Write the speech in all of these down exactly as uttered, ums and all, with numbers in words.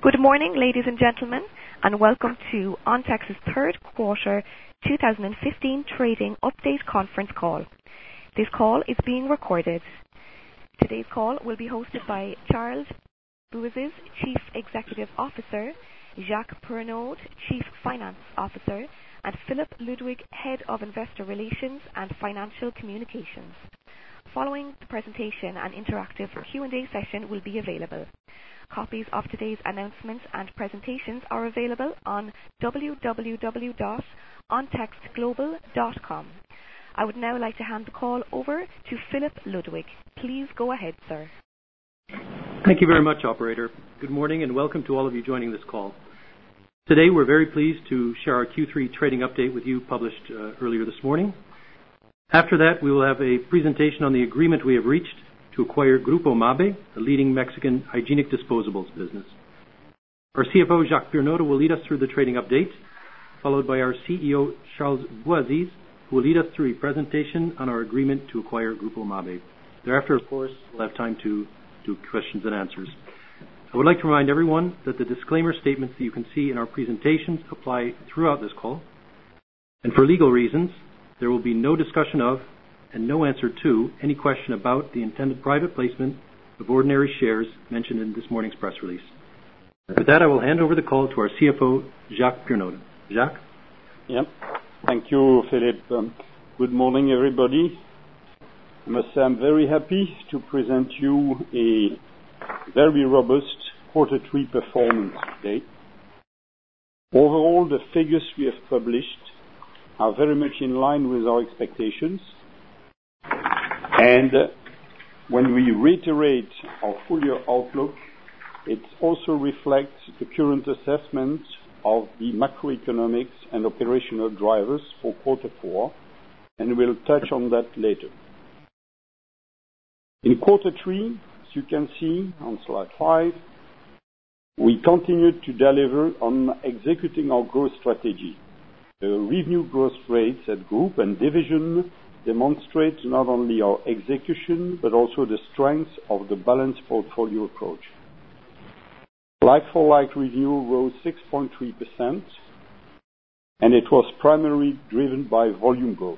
Good morning, ladies and gentlemen, and welcome to Ontex's third quarter two thousand fifteen trading update conference call. This call is being recorded. Today's call will be hosted by Charles Bouzes, Chief Executive Officer, Jacques Pernaud, Chief Finance Officer, and Philip Ludwig, Head of Investor Relations and Financial Communications. Following the presentation, an interactive Q and A session will be available. Copies of today's announcements and presentations are available on w w w dot ontex global dot com. I would now like to hand the call over to Philip Ludwig. Please go ahead, sir. Thank you very much, operator. Good morning and welcome to all of you joining this call. Today we're very pleased to share our Q three trading update with you, published uh, earlier this morning. After that, we will have a presentation on the agreement we have reached to acquire Grupo Mabe, the leading Mexican hygienic disposables business. Our C F O, Jacques Pernaud, will lead us through the trading update, followed by our C E O, Charles Bouzes, who will lead us through a presentation on our agreement to acquire Grupo Mabe. Thereafter, of course, we'll have time to do questions and answers. I would like to remind everyone that the disclaimer statements that you can see in our presentations apply throughout this call. And for legal reasons, there will be no discussion of and no answer to any question about the intended private placement of ordinary shares mentioned in this morning's press release. With that, I will hand over the call to our C F O, Jacques Pernaud. Jacques? Yep. Thank you, Philip. Um, good morning, everybody. I must say I'm very happy to present you a very robust quarter three performance today. Overall, the figures we have published are very much in line with our expectations. And uh, when we reiterate our full year outlook, it also reflects the current assessment of the macroeconomics and operational drivers for quarter four, and we'll touch on that later. In quarter three, as you can see on slide five, we continued to deliver on executing our growth strategy. The revenue growth rates at group and division demonstrate not only our execution, but also the strength of the balanced portfolio approach. Like-for-like revenue rose six point three percent, and it was primarily driven by volume growth.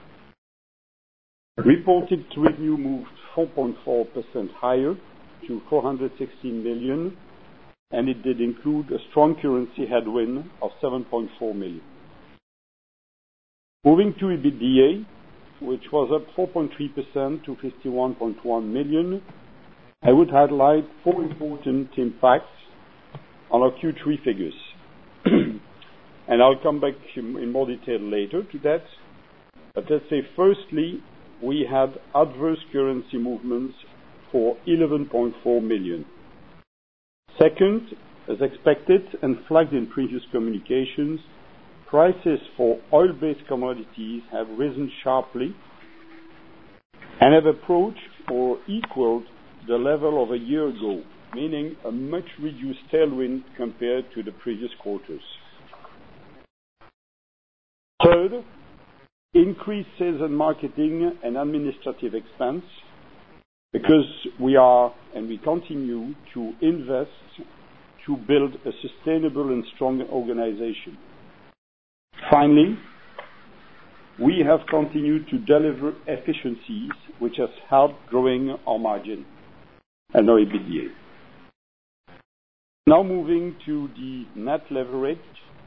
Reported revenue moved four point four percent higher to four hundred sixteen million, and it did include a strong currency headwind of seven point four million. Moving to EBITDA, which was up four point three percent to fifty-one point one million, I would highlight four important impacts on our Q three figures. And I'll come back in more detail later to that. But let's say, firstly, we had adverse currency movements for eleven point four million. Second, as expected and flagged in previous communications, prices for oil-based commodities have risen sharply and have approached or equaled the level of a year ago, meaning a much reduced tailwind compared to the previous quarters. Third, increased sales and marketing and administrative expense, because we are and we continue to invest to build a sustainable and strong organization. Finally, we have continued to deliver efficiencies, which has helped growing our margin and our EBITDA. Now moving to the net leverage,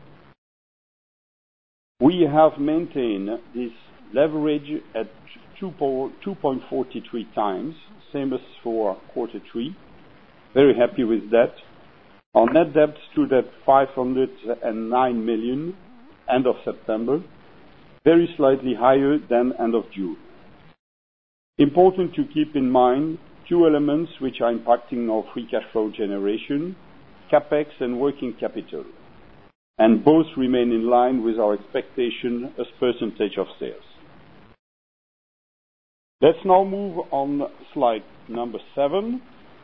we have maintained this leverage at two point four three times, same as for quarter three. Very happy with that. Our net debt stood at five hundred nine million. End of September, very slightly higher than end of June. Important to keep in mind two elements which are impacting our free cash flow generation, CapEx and working capital, and both remain in line with our expectation as percentage of sales. Let's now move on slide number seven.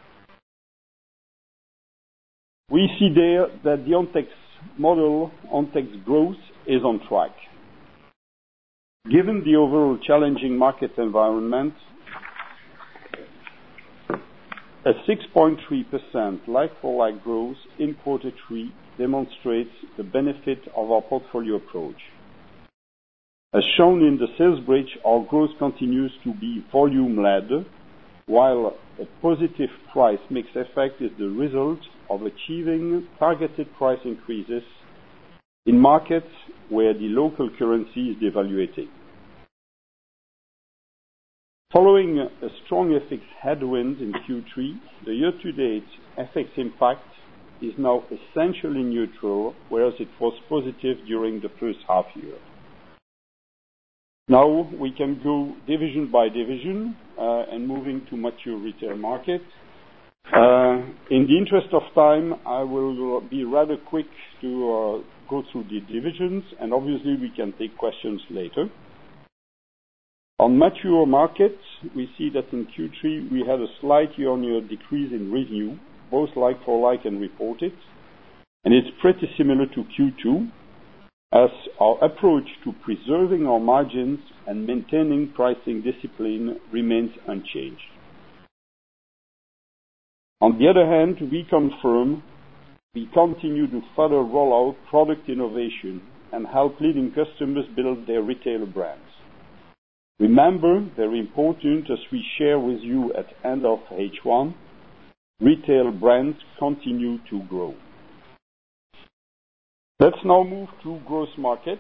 We see there that the Ontex model, Ontex growth, is on track. Given the overall challenging market environment, A six point three percent like-for-like growth in quarter three demonstrates the benefit of our portfolio approach. As shown in the sales bridge, our growth continues to be volume-led, while a positive price mix effect is the result of achieving targeted price increases in markets where the local currency is devaluating. Following a strong F X headwind in Q three, the year-to-date F X impact is now essentially neutral, whereas it was positive during the first half year. Now we can go division by division uh, and moving to mature retail market. Uh, in the interest of time, I will be rather quick to uh, go through the divisions, and obviously we can take questions later. On mature markets, we see that in Q three we had a slight year-on-year decrease in revenue, both like-for-like and reported, and it's pretty similar to Q two, as our approach to preserving our margins and maintaining pricing discipline remains unchanged. On the other hand, we confirm we continue to further roll out product innovation and help leading customers build their retailer brands. Remember, very important, as we share with you at end of H one, retail brands continue to grow. Let's now move to gross market.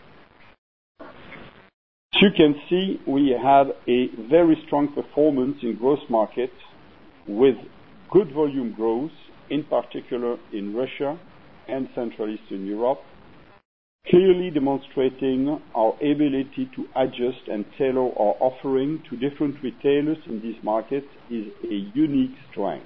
As you can see, we had a very strong performance in gross market with good volume growth, in particular in Russia and Central Eastern Europe, clearly demonstrating our ability to adjust and tailor our offering to different retailers in this market is a unique strength.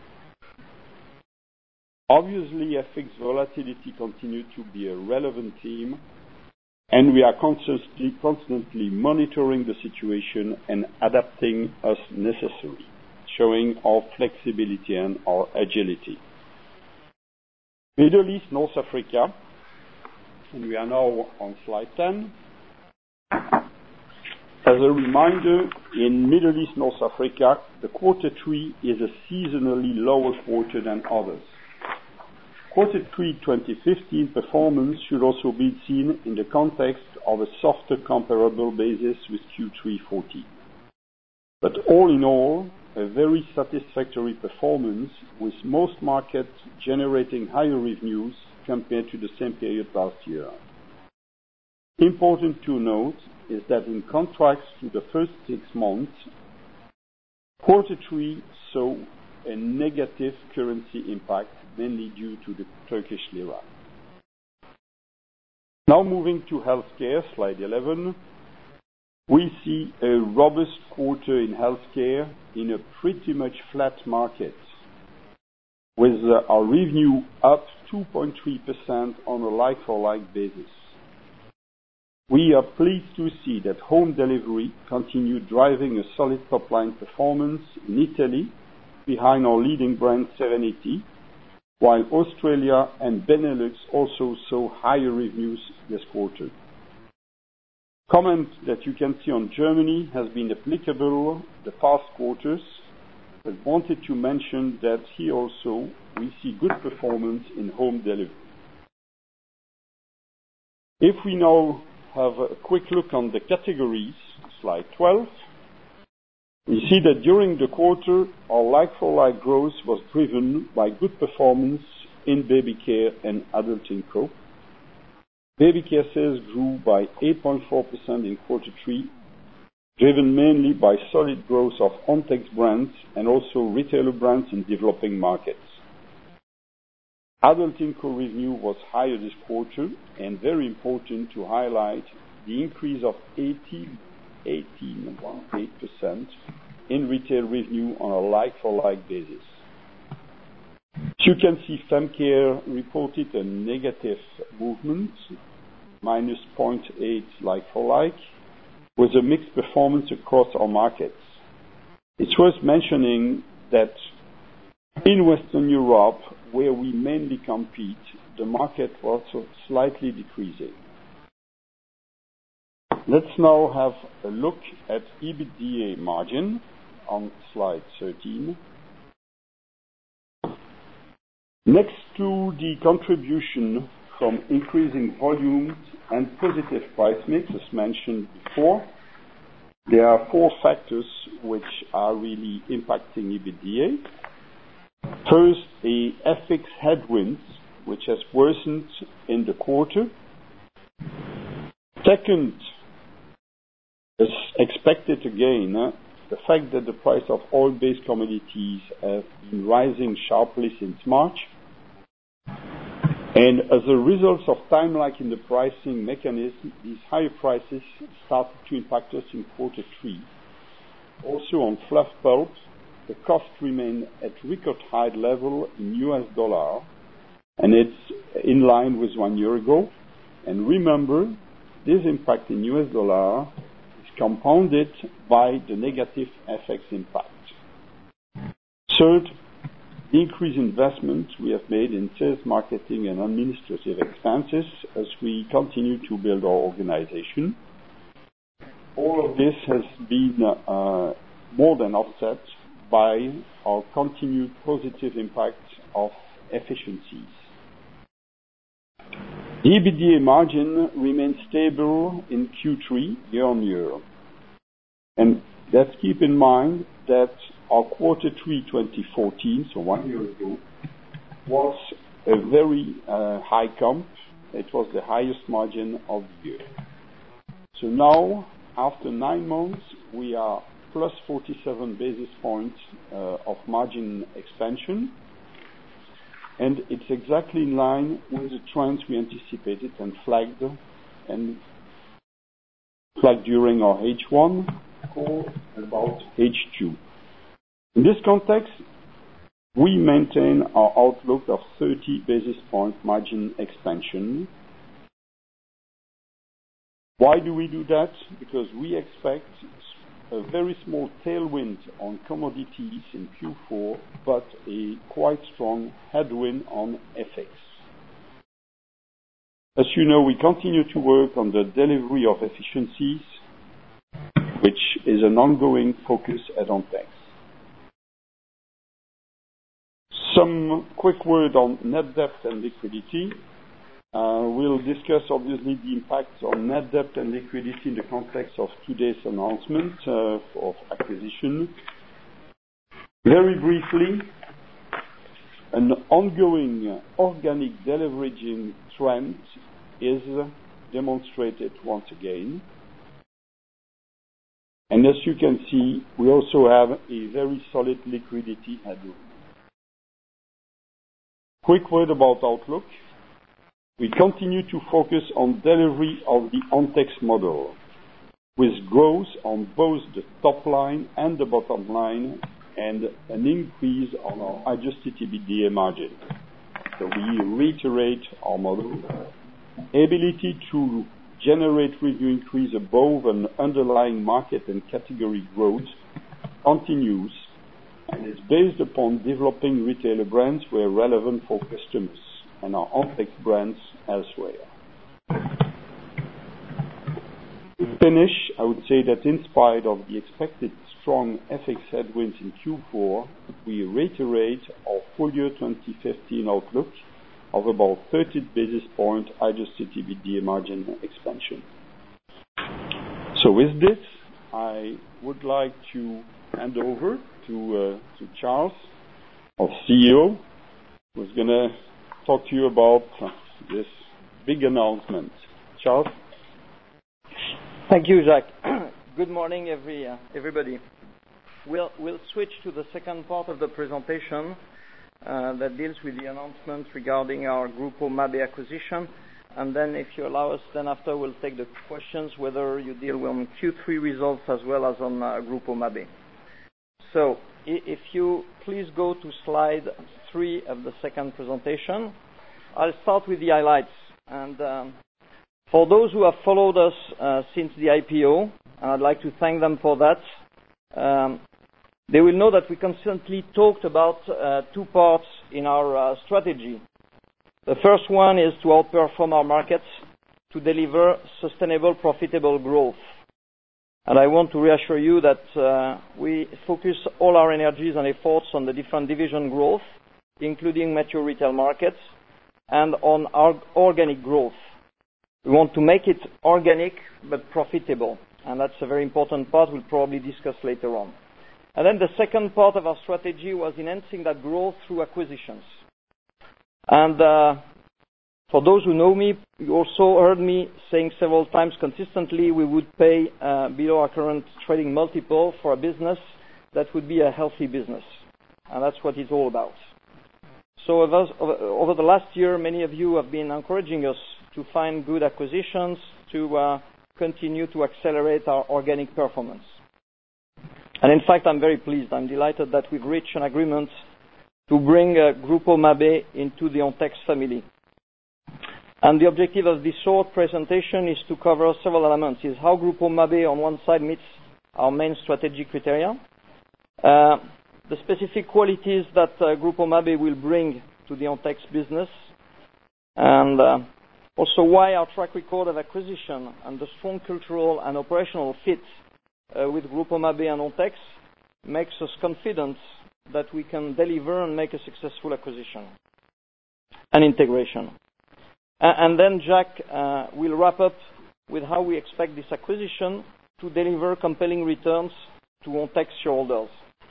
Obviously, F X volatility continued to be a relevant theme, and we are constantly, constantly monitoring the situation and adapting as necessary, showing our flexibility and our agility. Middle East, North Africa, and we are now on slide ten. As a reminder, in Middle East, North Africa, the quarter three is a seasonally lower quarter than others. Quarter three twenty fifteen performance should also be seen in the context of a softer comparable basis with Q three fourteen. But all in all, a very satisfactory performance, with most markets generating higher revenues compared to the same period last year. Important to note is that in contrast to the first six months, quarter three saw a negative currency impact, mainly due to the Turkish lira. Now moving to healthcare, slide eleven. We see a robust quarter in healthcare in a pretty much flat market, with uh, our revenue up two point three percent on a like-for-like basis. We are pleased to see that home delivery continued driving a solid top-line performance in Italy, behind our leading brand Serenity, while Australia and Benelux also saw higher revenues this quarter. Comment that you can see on Germany has been applicable the past quarters, but wanted to mention that here also we see good performance in home delivery. If we now have a quick look on the categories, slide twelve, we see that during the quarter our like-for-like growth was driven by good performance in baby care and adult inco. Baby care sales grew by eight point four percent in quarter three, driven mainly by solid growth of Ontex brands and also retailer brands in developing markets. Adult inco revenue was higher this quarter, and very important to highlight the increase of eighteen point eight percent in retail revenue on a like-for-like basis. As you can see, Fem Care reported a negative movement, minus zero point eight like-for-like, with a mixed performance across our markets. It's worth mentioning that in Western Europe, where we mainly compete, the market was also slightly decreasing. Let's now have a look at EBITDA margin on slide thirteen. Next to the contribution from increasing volumes and positive price mix, as mentioned before, there are four factors which are really impacting EBITDA. First, a F X headwind, which has worsened in the quarter. Second, as expected again, uh, the fact that the price of oil-based commodities have been rising sharply since March. And as a result of time lag in the pricing mechanism, these higher prices started to impact us in quarter three. Also on fluff pulp, the cost remained at record high level in U S dollar, and it's in line with one year ago. And remember, this impact in U S dollar is compounded by the negative F X impact. Third, the increased investment we have made in sales, marketing, and administrative expenses as we continue to build our organization. All of this has been uh, more than offset by our continued positive impact of efficiencies. The EBITDA margin remains stable in Q three year on year. And let's keep in mind that our quarter three twenty fourteen, so one year ago, was a very uh, high comp. It was the highest margin of the year. So now, after nine months, we are plus forty-seven basis points uh, of margin expansion. And it's exactly in line with the trends we anticipated and flagged and flagged during our H one call about H two. In this context, we maintain our outlook of thirty basis point margin expansion. Why do we do that? Because we expect a very small tailwind on commodities in Q four, but a quite strong headwind on F X. As you know, we continue to work on the delivery of efficiencies, which is an ongoing focus at Ontex. Some quick word on net debt and liquidity. Uh, we'll discuss obviously the impacts on net debt and liquidity in the context of today's announcement uh, of acquisition. Very briefly, an ongoing organic deleveraging trend is demonstrated once again. And as you can see, we also have a very solid liquidity headroom. Quick word about outlook. We continue to focus on delivery of the Ontex model, with growth on both the top line and the bottom line, and an increase on our adjusted EBITDA margin. So we reiterate our model. Ability to generate revenue increase above an underlying market and category growth continues, and is based upon developing retailer brands where relevant for customers, and our Ontex brands elsewhere. To finish, I would say that in spite of the expected strong F X headwinds in Q four, we reiterate our full year twenty fifteen outlook of about thirty basis point adjusted EBITDA margin expansion. So with this, I would like to hand over to, uh, to Charles, our C E O, who's going to talk to you about uh, this big announcement. Charles? Thank you, Jacques. Good morning, every, uh, everybody. We'll, we'll switch to the second part of the presentation uh, that deals with the announcement regarding our Grupo Mabe acquisition. And then, if you allow us, then after we'll take the questions, whether you deal with Q three results as well as on uh, Grupo Mabe. So, if you please go to slide three of the second presentation, I'll start with the highlights. And um, for those who have followed us uh, since the I P O, and I'd like to thank them for that, um, they will know that we constantly talked about uh, two parts in our uh, strategy. The first one is to outperform our markets to deliver sustainable, profitable growth. And I want to reassure you that uh, we focus all our energies and efforts on the different division growth including mature retail markets, and on our organic growth. We want to make it organic but profitable, and that's a very important part we'll probably discuss later on. And then the second part of our strategy was enhancing that growth through acquisitions. And uh, for those who know me, you also heard me saying several times consistently we would pay uh, below our current trading multiple for a business that would be a healthy business. And that's what it's all about. So over, over the last year, many of you have been encouraging us to find good acquisitions to uh, continue to accelerate our organic performance. And in fact, I'm very pleased. I'm delighted that we've reached an agreement to bring uh, Grupo Mabé into the Ontex family. And the objective of this short presentation is to cover several elements. Is how Grupo Mabé on one side meets our main strategic criteria, uh, the specific qualities that uh, Grupo Mabé will bring to the Ontex business, and uh, also why our track record of acquisition and the strong cultural and operational fit uh, with Grupo Mabé and Ontex makes us confident that we can deliver and make a successful acquisition and integration. And then Jacques uh, will wrap up with how we expect this acquisition to deliver compelling returns to Ontex shareholders.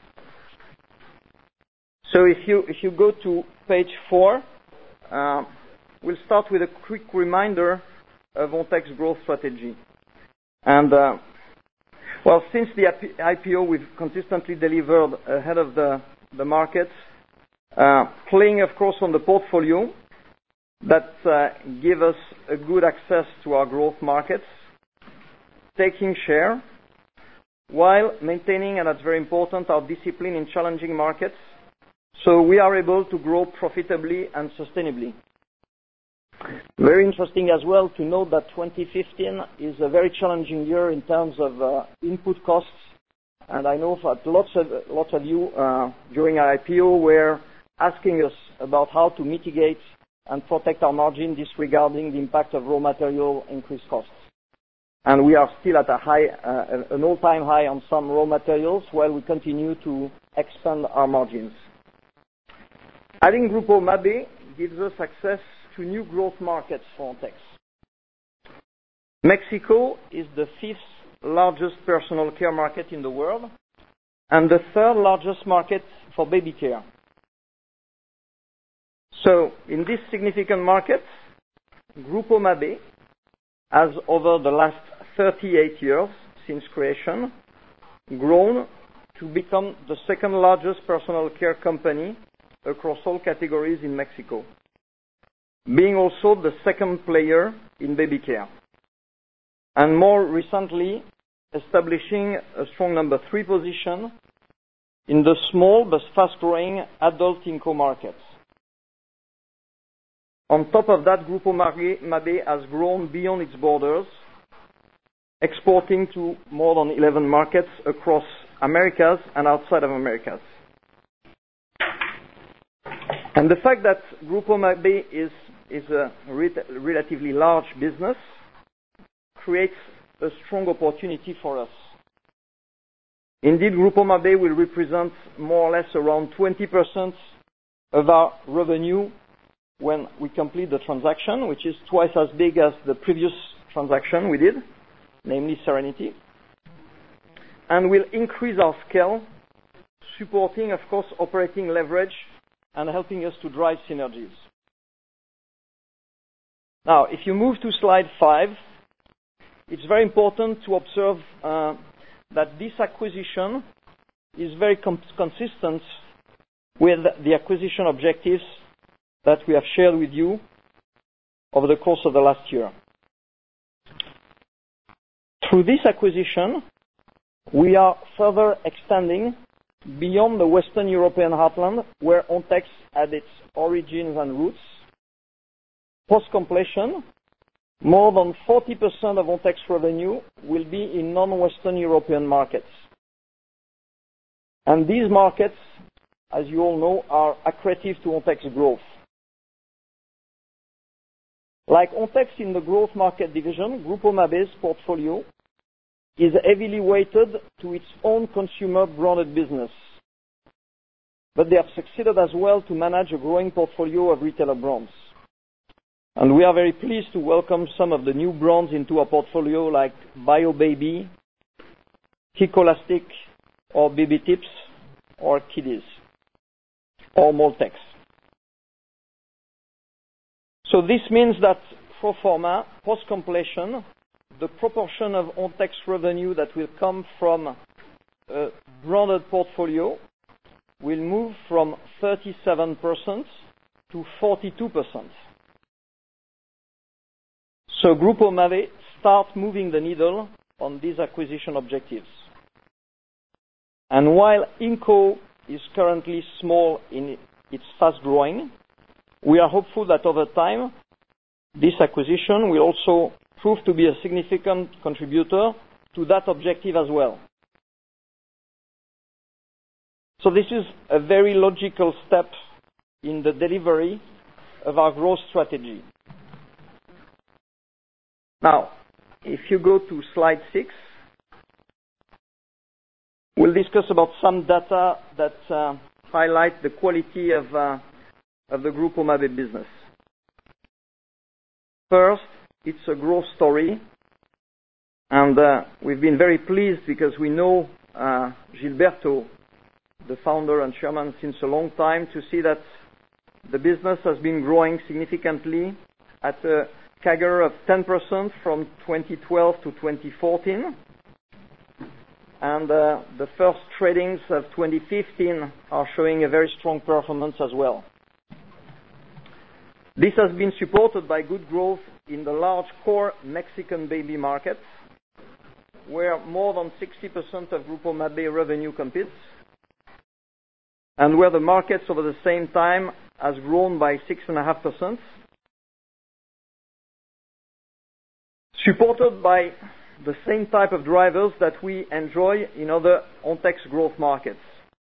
So if you if you go to page four, uh, we'll start with a quick reminder of Ontex growth strategy. And uh, well, since the I P O, we've consistently delivered ahead of the the market, uh, playing, of course, on the portfolio that uh, give us a good access to our growth markets, taking share, while maintaining, and that's very important, our discipline in challenging markets, so we are able to grow profitably and sustainably. Very interesting as well to note that twenty fifteen is a very challenging year in terms of uh, input costs, and I know that lots of lots of you uh, during our I P O were asking us about how to mitigate and protect our margin disregarding the impact of raw material increased costs. And we are still at a high, uh, an all-time high on some raw materials while we continue to expand our margins. Adding Grupo Mabé gives us access to new growth markets for Ontex. Mexico is the fifth largest personal care market in the world and the third largest market for baby care. So, in this significant market, Grupo Mabé has, over the last thirty-eight years since creation, grown to become the second largest personal care company across all categories in Mexico, being also the second player in baby care, and more recently establishing a strong number three position in the small but fast-growing adult inco markets. On top of that, Grupo Mabé has grown beyond its borders, exporting to more than eleven markets across Americas and outside of Americas. And the fact that Grupo Mabé is, is a re- relatively large business creates a strong opportunity for us. Indeed, Grupo Mabé will represent more or less around twenty percent of our revenue when we complete the transaction, which is twice as big as the previous transaction we did, namely Serenity, and will increase our scale, supporting, of course, operating leverage and helping us to drive synergies. Now, if you move to slide five, it's very important to observe uh, that this acquisition is very com- consistent with the acquisition objectives that we have shared with you over the course of the last year. Through this acquisition, we are further extending beyond the Western European heartland, where Ontex had its origins and roots. Post-completion, more than forty percent of Ontex revenue will be in non-Western European markets. And these markets, as you all know, are accretive to Ontex growth. Like Ontex in the growth market division, Grupo Mabé's portfolio is heavily weighted to its own consumer branded business. but they have succeeded as well to manage a growing portfolio of retailer brands. And we are very pleased to welcome some of the new brands into our portfolio like BioBaby, Ecolastic, or Baby Tips, or Kiddies, or Moltex. So this means that pro forma, post-completion, the proportion of Ontex revenue that will come from a branded portfolio will move from thirty-seven percent to forty-two percent. So Grupo Mabe starts moving the needle on these acquisition objectives. And while Inco is currently small in its fast growing, we are hopeful that over time, this acquisition will also prove to be a significant contributor to that objective as well. So this is a very logical step in the delivery of our growth strategy. Now, if you go to slide six, we'll discuss about some data that uh, highlight the quality of, uh, of the Grupo Mabe business. First, it's a growth story, and uh, we've been very pleased because we know uh, Gilberto, the founder and chairman, since a long time, to see that the business has been growing significantly at a C A G R of ten percent from twenty twelve to twenty fourteen. And uh, the first tradings of twenty fifteen are showing a very strong performance as well. This has been supported by good growth in the large core Mexican baby market, where more than sixty percent of Grupo Mabe revenue competes, and where the markets over the same time has grown by six point five percent, supported by the same type of drivers that we enjoy in other Ontex growth markets.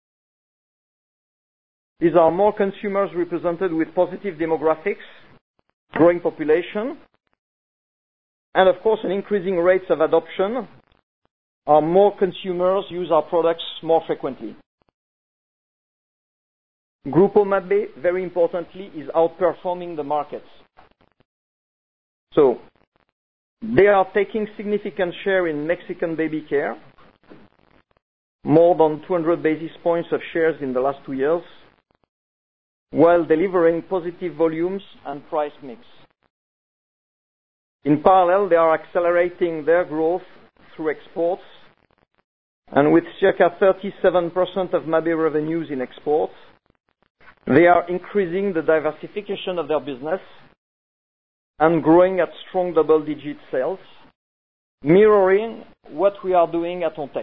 These are more consumers represented with positive demographics, growing population, and of course an increasing rates of adoption. Our more consumers use our products more frequently. Grupo Mabe, very importantly, is outperforming the markets. So, they are taking significant share in Mexican baby care, more than two hundred basis points of shares in the last two years, while delivering positive volumes and price mix. In parallel, they are accelerating their growth through exports, and with circa thirty-seven percent of Mabe revenues in exports, they are increasing the diversification of their business and growing at strong double-digit sales, mirroring what we are doing at Ontex.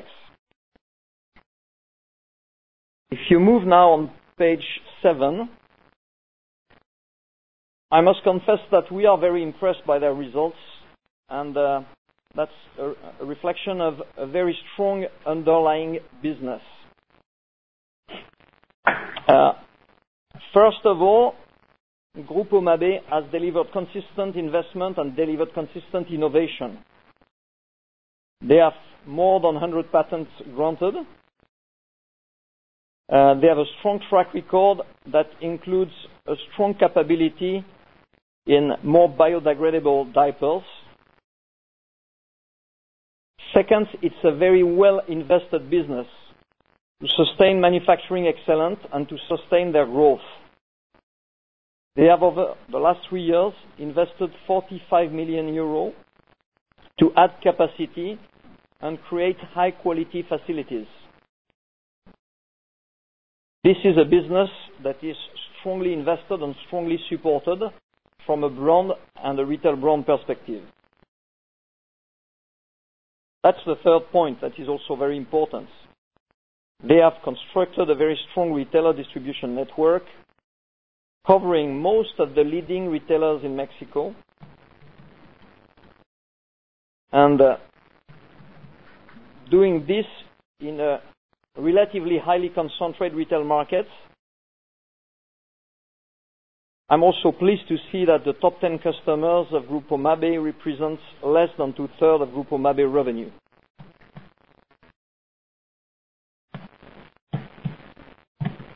If you move now on page seven, I must confess that we are very impressed by their results, and uh, that's a, a reflection of a very strong underlying business. Uh, first of all, Grupo Mabe has delivered consistent investment and delivered consistent innovation. They have more than one hundred patents granted. Uh, they have a strong track record that includes a strong capability in more biodegradable diapers. Second, it's a very well-invested business to sustain manufacturing excellence and to sustain their growth. They have, over the last three years, invested forty-five million euros to add capacity and create high-quality facilities. This is a business that is strongly invested and strongly supported from a brand and a retail brand perspective. That's the third point that is also very important. They have constructed a very strong retailer distribution network covering most of the leading retailers in Mexico. And uh, doing this in a relatively highly concentrated retail market, I'm also pleased to see that the top ten customers of Grupo Mabe represents less than two-thirds of Grupo Mabe revenue.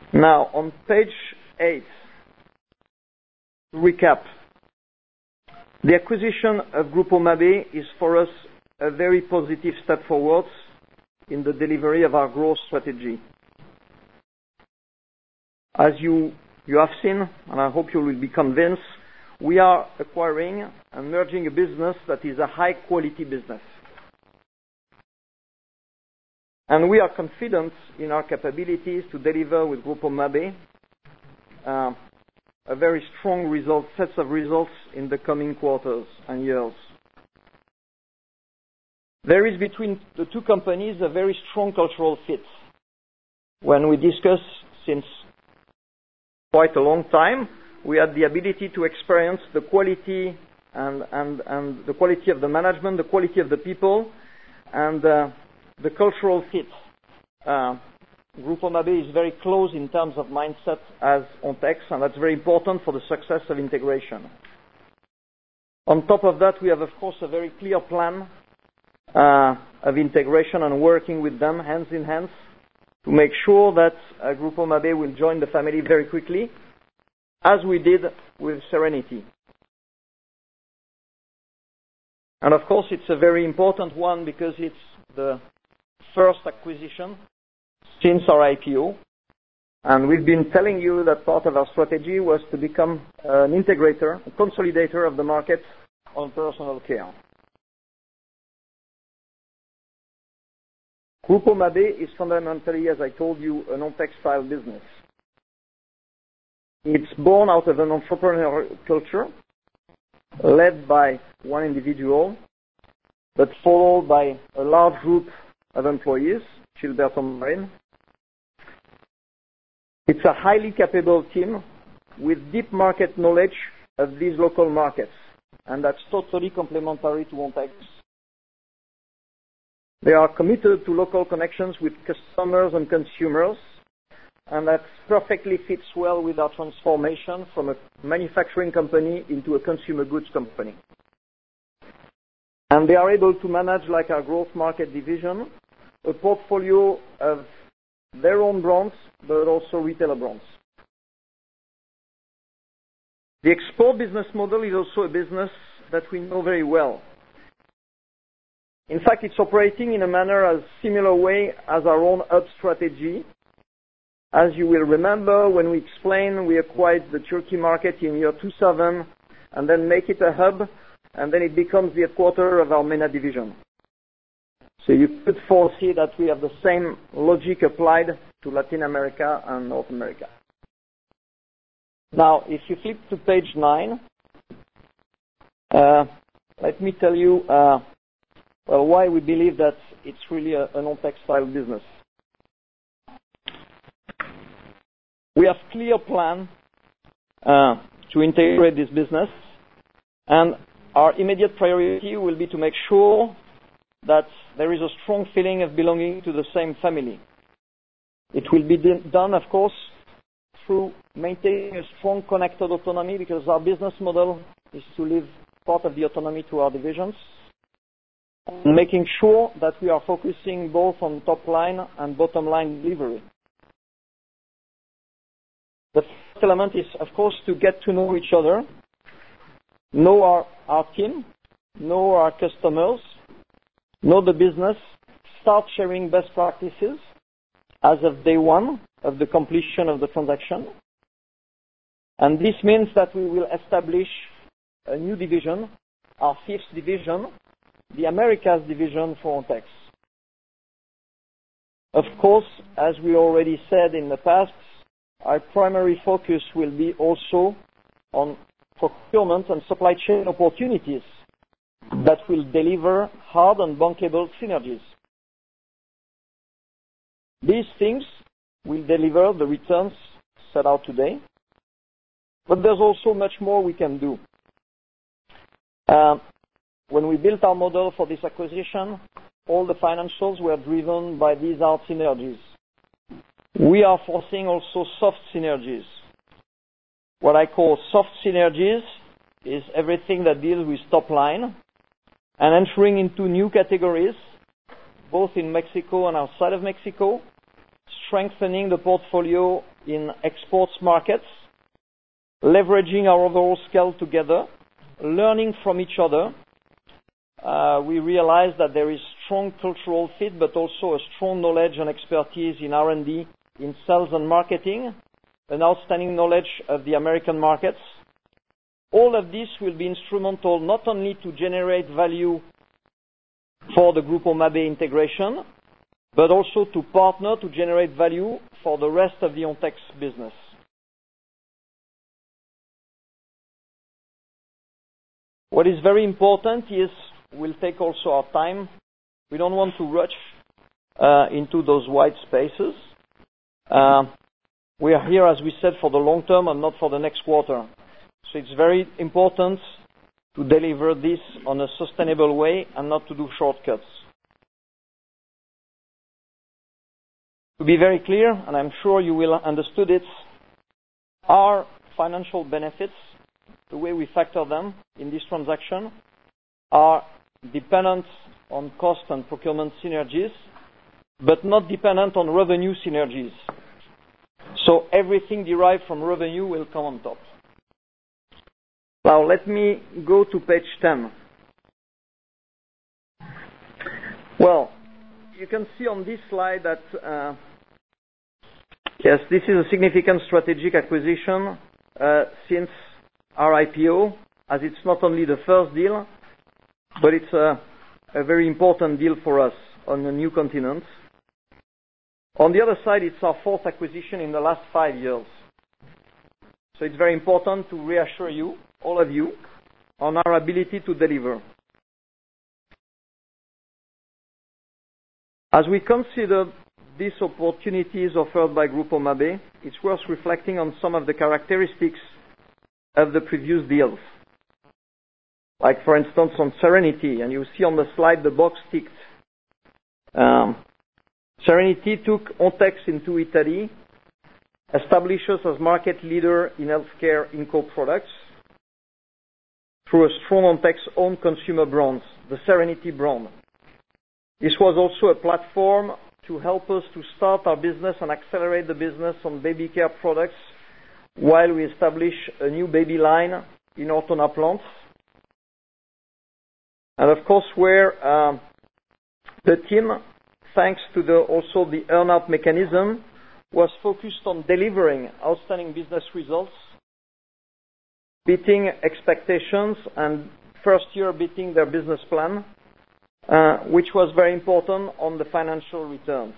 Now, on page eight, to recap, the acquisition of Gruppo Mabe is for us a very positive step forward in the delivery of our growth strategy. As you, you have seen, and I hope you will be convinced, we are acquiring and merging a business that is a high-quality business. And we are confident in our capabilities to deliver with Gruppo Mabe uh, a very strong result, sets of results in the coming quarters and years. There is between the two companies a very strong cultural fit. When we discuss since quite a long time, we had the ability to experience the quality and, and, and the quality of the management, the quality of the people, and uh, the cultural fit. Uh, Gruppo Mabe is very close in terms of mindset as Ontex, and that's very important for the success of integration. On top of that, we have, of course, a very clear plan uh, of integration and working with them hands in hands to make sure that uh, Gruppo Mabe will join the family very quickly, as we did with Serenity. And of course, it's a very important one because it's the first acquisition since our I P O. And we've been telling you that part of our strategy was to become an integrator, a consolidator of the market on personal care. Gruppo Mabe is fundamentally, as I told you, an Ontex-style business. It's born out of an entrepreneurial culture, led by one individual, but followed by a large group of employees, Gilberto Marin. It's a highly capable team with deep market knowledge of these local markets, and that's totally complementary to Ontex. They are committed to local connections with customers and consumers, and that perfectly fits well with our transformation from a manufacturing company into a consumer goods company. And they are able to manage, like our growth market division, a portfolio of their own brands, but also retailer brands. The export business model is also a business that we know very well. In fact, it's operating in a manner as similar way as our own hub strategy. As you will remember, when we explained, we acquired the Turkey market in year two thousand, and then make it a hub, and then it becomes the headquarters of our MENA division. So you could foresee that we have the same logic applied to Latin America and North America. Now, if you flip to page nine, uh, let me tell you uh, well, why we believe that it's really a, an Ontex-style business. We have clear plan uh, to integrate this business, and our immediate priority will be to make sure that there is a strong feeling of belonging to the same family. It will be done, of course, through maintaining a strong connected autonomy, because our business model is to leave part of the autonomy to our divisions, and making sure that we are focusing both on top line and bottom line delivery. The first element is, of course, to get to know each other, know our, our team, know our customers, know the business, start sharing best practices as of day one of the completion of the transaction. And this means that we will establish a new division, our fifth division, the Americas division for Ontex. Of course, as we already said in the past, our primary focus will be also on procurement and supply chain opportunities that will deliver hard and bankable synergies. These things will deliver the returns set out today, but there's also much more we can do. Uh, when we built our model for this acquisition, all the financials were driven by these hard synergies. We are foreseeing also soft synergies. What I call soft synergies is everything that deals with top line and entering into new categories, both in Mexico and outside of Mexico, strengthening the portfolio in exports markets, leveraging our overall scale together, learning from each other. Uh, we realize that there is strong cultural fit, but also a strong knowledge and expertise in R and D, in sales and marketing, an outstanding knowledge of the American markets. All of this will be instrumental not only to generate value for the Grupo Mabe integration, but also to partner to generate value for the rest of the Ontex business. What is very important is we'll take also our time. We don't want to rush uh, into those wide spaces. Uh, we are here, as we said, for the long term and not for the next quarter. So it's very important to deliver this on a sustainable way and not to do shortcuts. To be very clear, and I'm sure you will understood it, our financial benefits, the way we factor them in this transaction, are dependent on cost and procurement synergies, but not dependent on revenue synergies. So everything derived from revenue will come on top. Now let me go to page ten. Well, you can see on this slide that uh, yes, this is a significant strategic acquisition uh, since our I P O, as it's not only the first deal, but it's a, a very important deal for us on a new continent. On the other side, it's our fourth acquisition in the last five years. So it's very important to reassure you, all of you, on our ability to deliver. As we consider these opportunities offered by Grupo Mabe, it's worth reflecting on some of the characteristics of the previous deals. Like, for instance, on Serenity, and you see on the slide the box ticked. Um, Serenity took Ontex into Italy, established us as market leader in healthcare Inco products through a strong Ontex-owned consumer brand, the Serenity brand. This was also a platform to help us to start our business and accelerate the business on baby care products while we establish a new baby line in Ortona plants. And of course, where uh, the team, thanks to the, also the earn-out mechanism, was focused on delivering outstanding business results, beating expectations, and first year beating their business plan, uh, which was very important on the financial returns.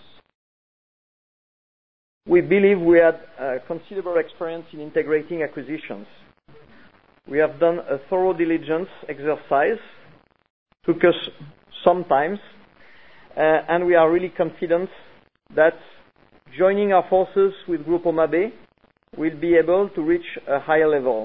We believe we had uh, considerable experience in integrating acquisitions. We have done a thorough diligence exercise, took us some time, uh, and we are really confident that joining our forces with Grupo Mabe will be able to reach a higher level.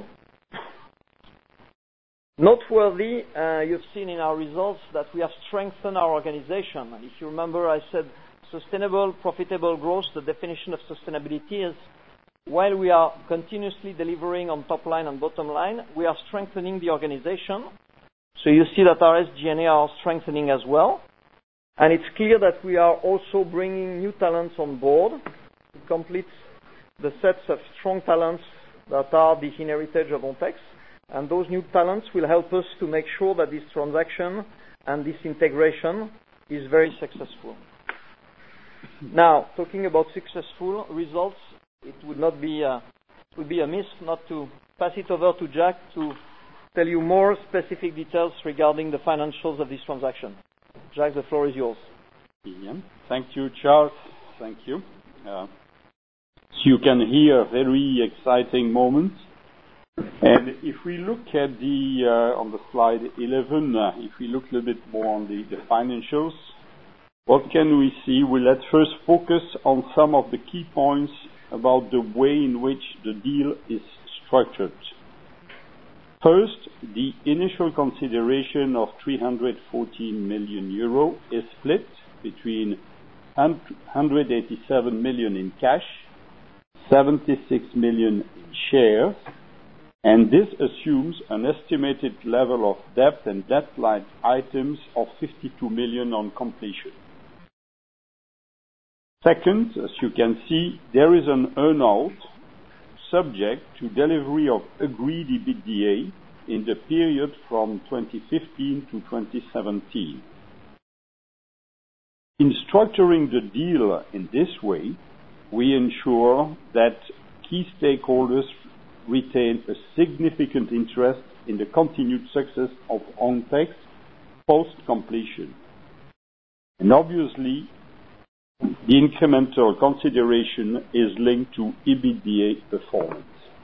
Noteworthy, uh, you've seen in our results that we have strengthened our organization. If you remember, I said sustainable, profitable growth. The definition of sustainability is while we are continuously delivering on top line and bottom line, we are strengthening the organization. So you see that our S G and A are strengthening as well. And it's clear that we are also bringing new talents on board to complete the sets of strong talents that are the heritage of Ontex. And those new talents will help us to make sure that this transaction and this integration is very successful. Now, talking about successful results, it would not be a, it would be a miss not to pass it over to Jack to tell you more specific details regarding the financials of this transaction. Jack, the floor is yours. Yeah. Thank you, Charles. Thank you. Uh, so you can hear very exciting moments. And if we look at the, uh, on the slide eleven, uh, if we look a little bit more on the, the financials, what can we see? Well, let's first focus on some of the key points about the way in which the deal is structured. First, the initial consideration of three hundred fourteen million euro is split between one hundred eighty-seven million in cash, seventy-six million in shares, and this assumes an estimated level of debt and debt-like items of fifty-two million on completion. Second, as you can see, there is an earn-out subject to delivery of agreed EBITDA in the period from twenty fifteen to twenty seventeen. In structuring the deal in this way, we ensure that key stakeholders retain a significant interest in the continued success of Ontex post-completion. And obviously, the incremental consideration is linked to EBITDA performance.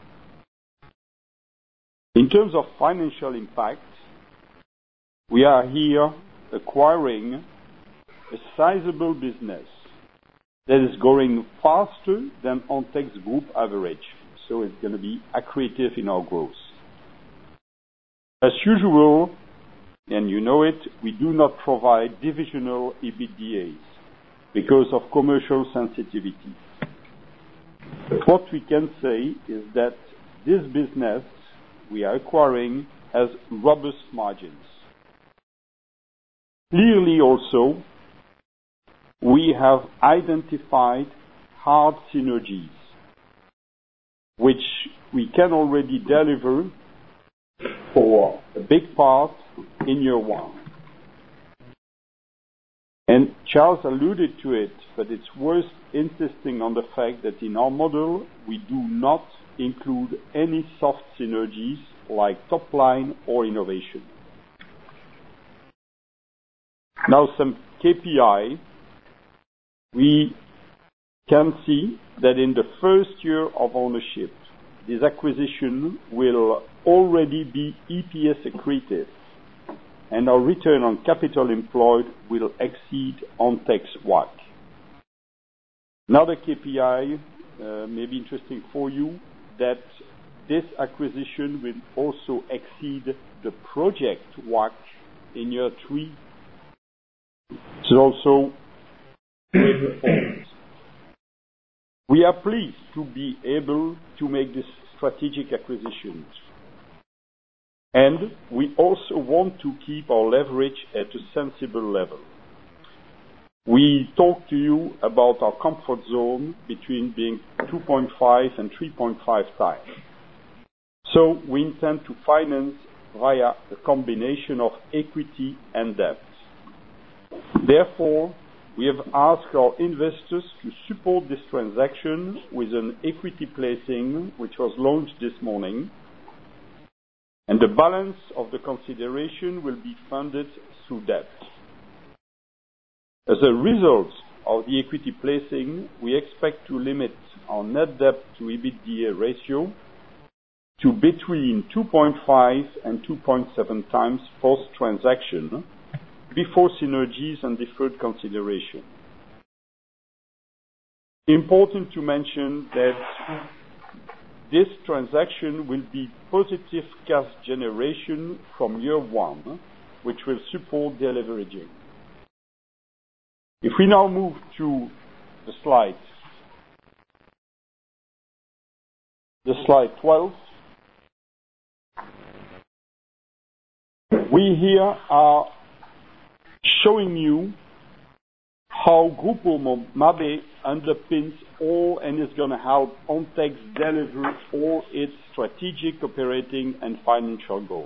In terms of financial impact, we are here acquiring a sizable business that is growing faster than Ontex Group average, so it's going to be accretive in our growth. As usual, and you know it, we do not provide divisional EBITDAs because of commercial sensitivity. But what we can say is that this business we are acquiring has robust margins. Clearly also, we have identified hard synergies, which we can already deliver for a big part in year one. And Charles alluded to it, but it's worth insisting on the fact that in our model, we do not include any soft synergies like top line or innovation. Now some K P I. We can see that in the first year of ownership, this acquisition will already be E P S accretive, and our return on capital employed will exceed Ontex W A C C. Another K P I uh, may be interesting for you, that this acquisition will also exceed the project W A C C in year three. It's also great performance. We are pleased to be able to make this strategic acquisition. And we also want to keep our leverage at a sensible level. We talked to you about our comfort zone between being two point five and three point five times. So we intend to finance via a combination of equity and debt. Therefore, we have asked our investors to support this transaction with an equity placing which was launched this morning, and the balance of the consideration will be funded through debt. As a result of the equity placing, we expect to limit our net debt to EBITDA ratio to between two point five and two point seven times post-transaction, before synergies and deferred consideration. Important to mention that this transaction will be positive cash generation from year one, which will support deleveraging. If we now move to the slide, the slide twelve, we here are showing you how Grupo Mabe underpins all and is going to help Ontex deliver all its strategic, operating, and financial goals.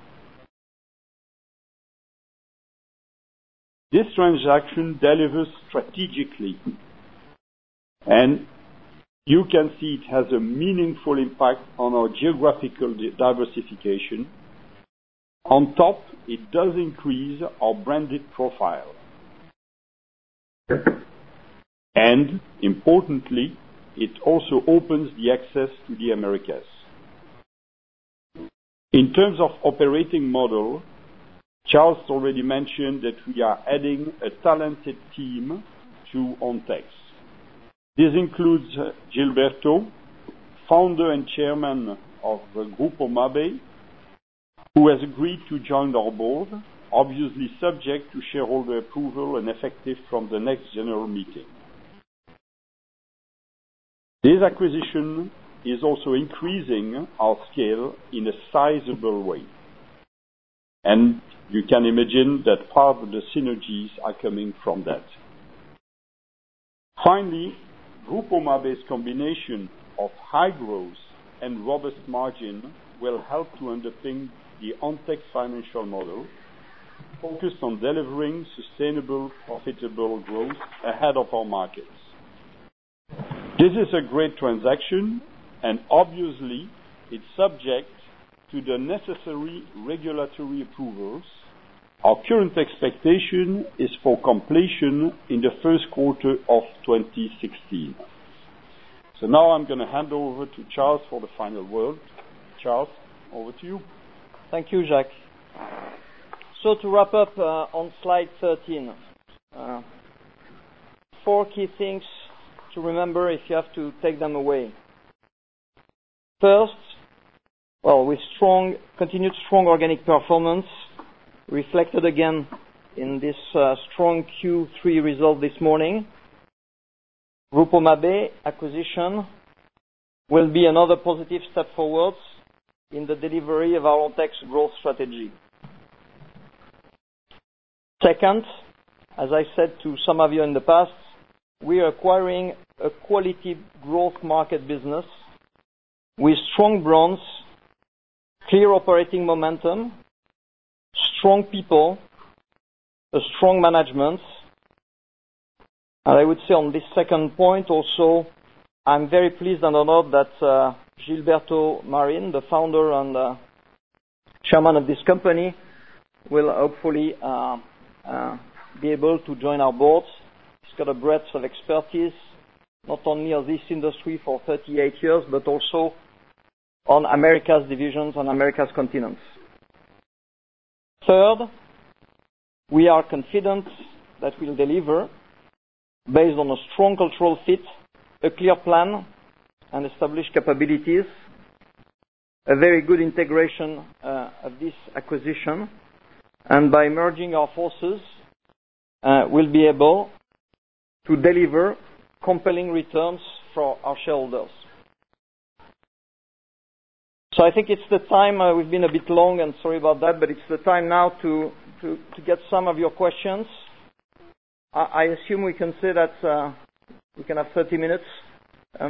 This transaction delivers strategically, and you can see it has a meaningful impact on our geographical diversification. On top, it does increase our branded profile. And, importantly, it also opens the access to the Americas. In terms of operating model, Charles already mentioned that we are adding a talented team to Ontex. This includes Gilberto, founder and chairman of Grupo Mabe, who has agreed to join our board, obviously subject to shareholder approval and effective from the next general meeting. This acquisition is also increasing our scale in a sizable way. And you can imagine that part of the synergies are coming from that. Finally, Grupo Mabe's combination of high growth and robust margin will help to underpin the Ontex financial model, focused on delivering sustainable, profitable growth ahead of our markets. This is a great transaction, and obviously it's subject to the necessary regulatory approvals. Our current expectation is for completion in the first quarter of twenty sixteen. So now I'm going to hand over to Charles for the final word. Charles, over to you. Thank you, Jacques. So to wrap up uh, on slide thirteen, uh, four key things to remember if you have to take them away. First, well, with strong, continued strong organic performance, reflected again in this uh, strong Q three result this morning, Grupo Mabe acquisition will be another positive step forward in the delivery of our Ontex growth strategy. Second, as I said to some of you in the past, we are acquiring a quality growth market business with strong brands, clear operating momentum, strong people, a strong management. And I would say on this second point also, I'm very pleased and honored that uh, Gilberto Marin, the founder and uh, chairman of this company, will hopefully uh, uh, be able to join our board. He's got a breadth of expertise, not only of this industry for thirty-eight years, but also on America's divisions, on America's continents. Third, we are confident that we'll deliver based on a strong cultural fit, a clear plan, and established capabilities, a very good integration uh, of this acquisition, and by merging our forces, uh, we'll be able to deliver compelling returns for our shareholders. So I think it's the time, uh, we've been a bit long and sorry about that, but it's the time now to, to, to get some of your questions. I, I assume we can say that uh, we can have thirty minutes. And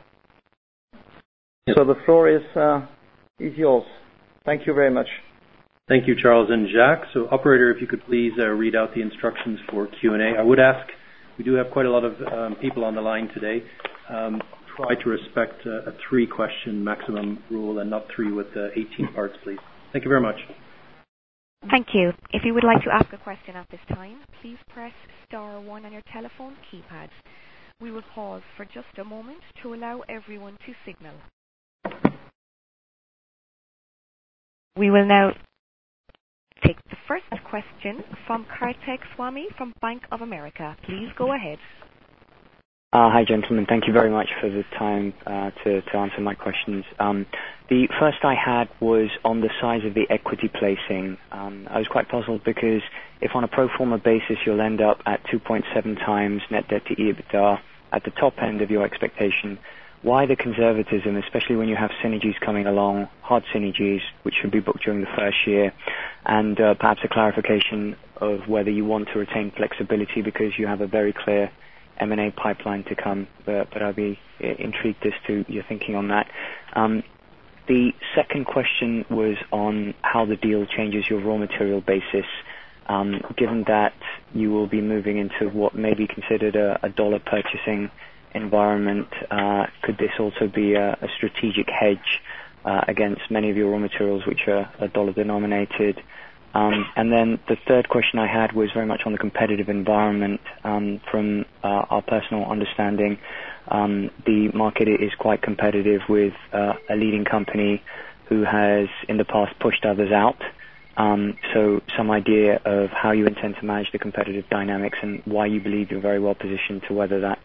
yes. So the floor is, uh, is yours. Thank you very much. Thank you, Charles and Jacques. So operator, if you could please uh, read out the instructions for Q and A. I would ask, we do have quite a lot of um, people on the line today. Um, try to respect uh, a three-question maximum rule and not three with uh, eighteen parts, please. Thank you very much. Thank you. If you would like to ask a question at this time, please press star one on your telephone keypad. We will pause for just a moment to allow everyone to signal. We will now take the first question from Kartik Swamy from Bank of America. Please go ahead. Uh, hi, gentlemen. Thank you very much for the time uh, to, to answer my questions. Um, the first I had was on the size of the equity placing. Um, I was quite puzzled because if on a pro forma basis you'll end up at two point seven times net debt to EBITDA at the top end of your expectation, why the conservatism, especially when you have synergies coming along, hard synergies, which should be booked during the first year, and uh, perhaps a clarification of whether you want to retain flexibility because you have a very clear M and A pipeline to come, but, but I'd be intrigued as to your thinking on that. Um, the second question was on how the deal changes your raw material basis. Um, given that you will be moving into what may be considered a, a dollar purchasing environment, uh, could this also be a, a strategic hedge uh, against many of your raw materials which are, are dollar denominated? Um, and then the third question I had was very much on the competitive environment. Um, from uh, our personal understanding, um, the market is quite competitive with uh, a leading company who has in the past pushed others out. Um, so some idea of how you intend to manage the competitive dynamics and why you believe you're very well positioned to weather that.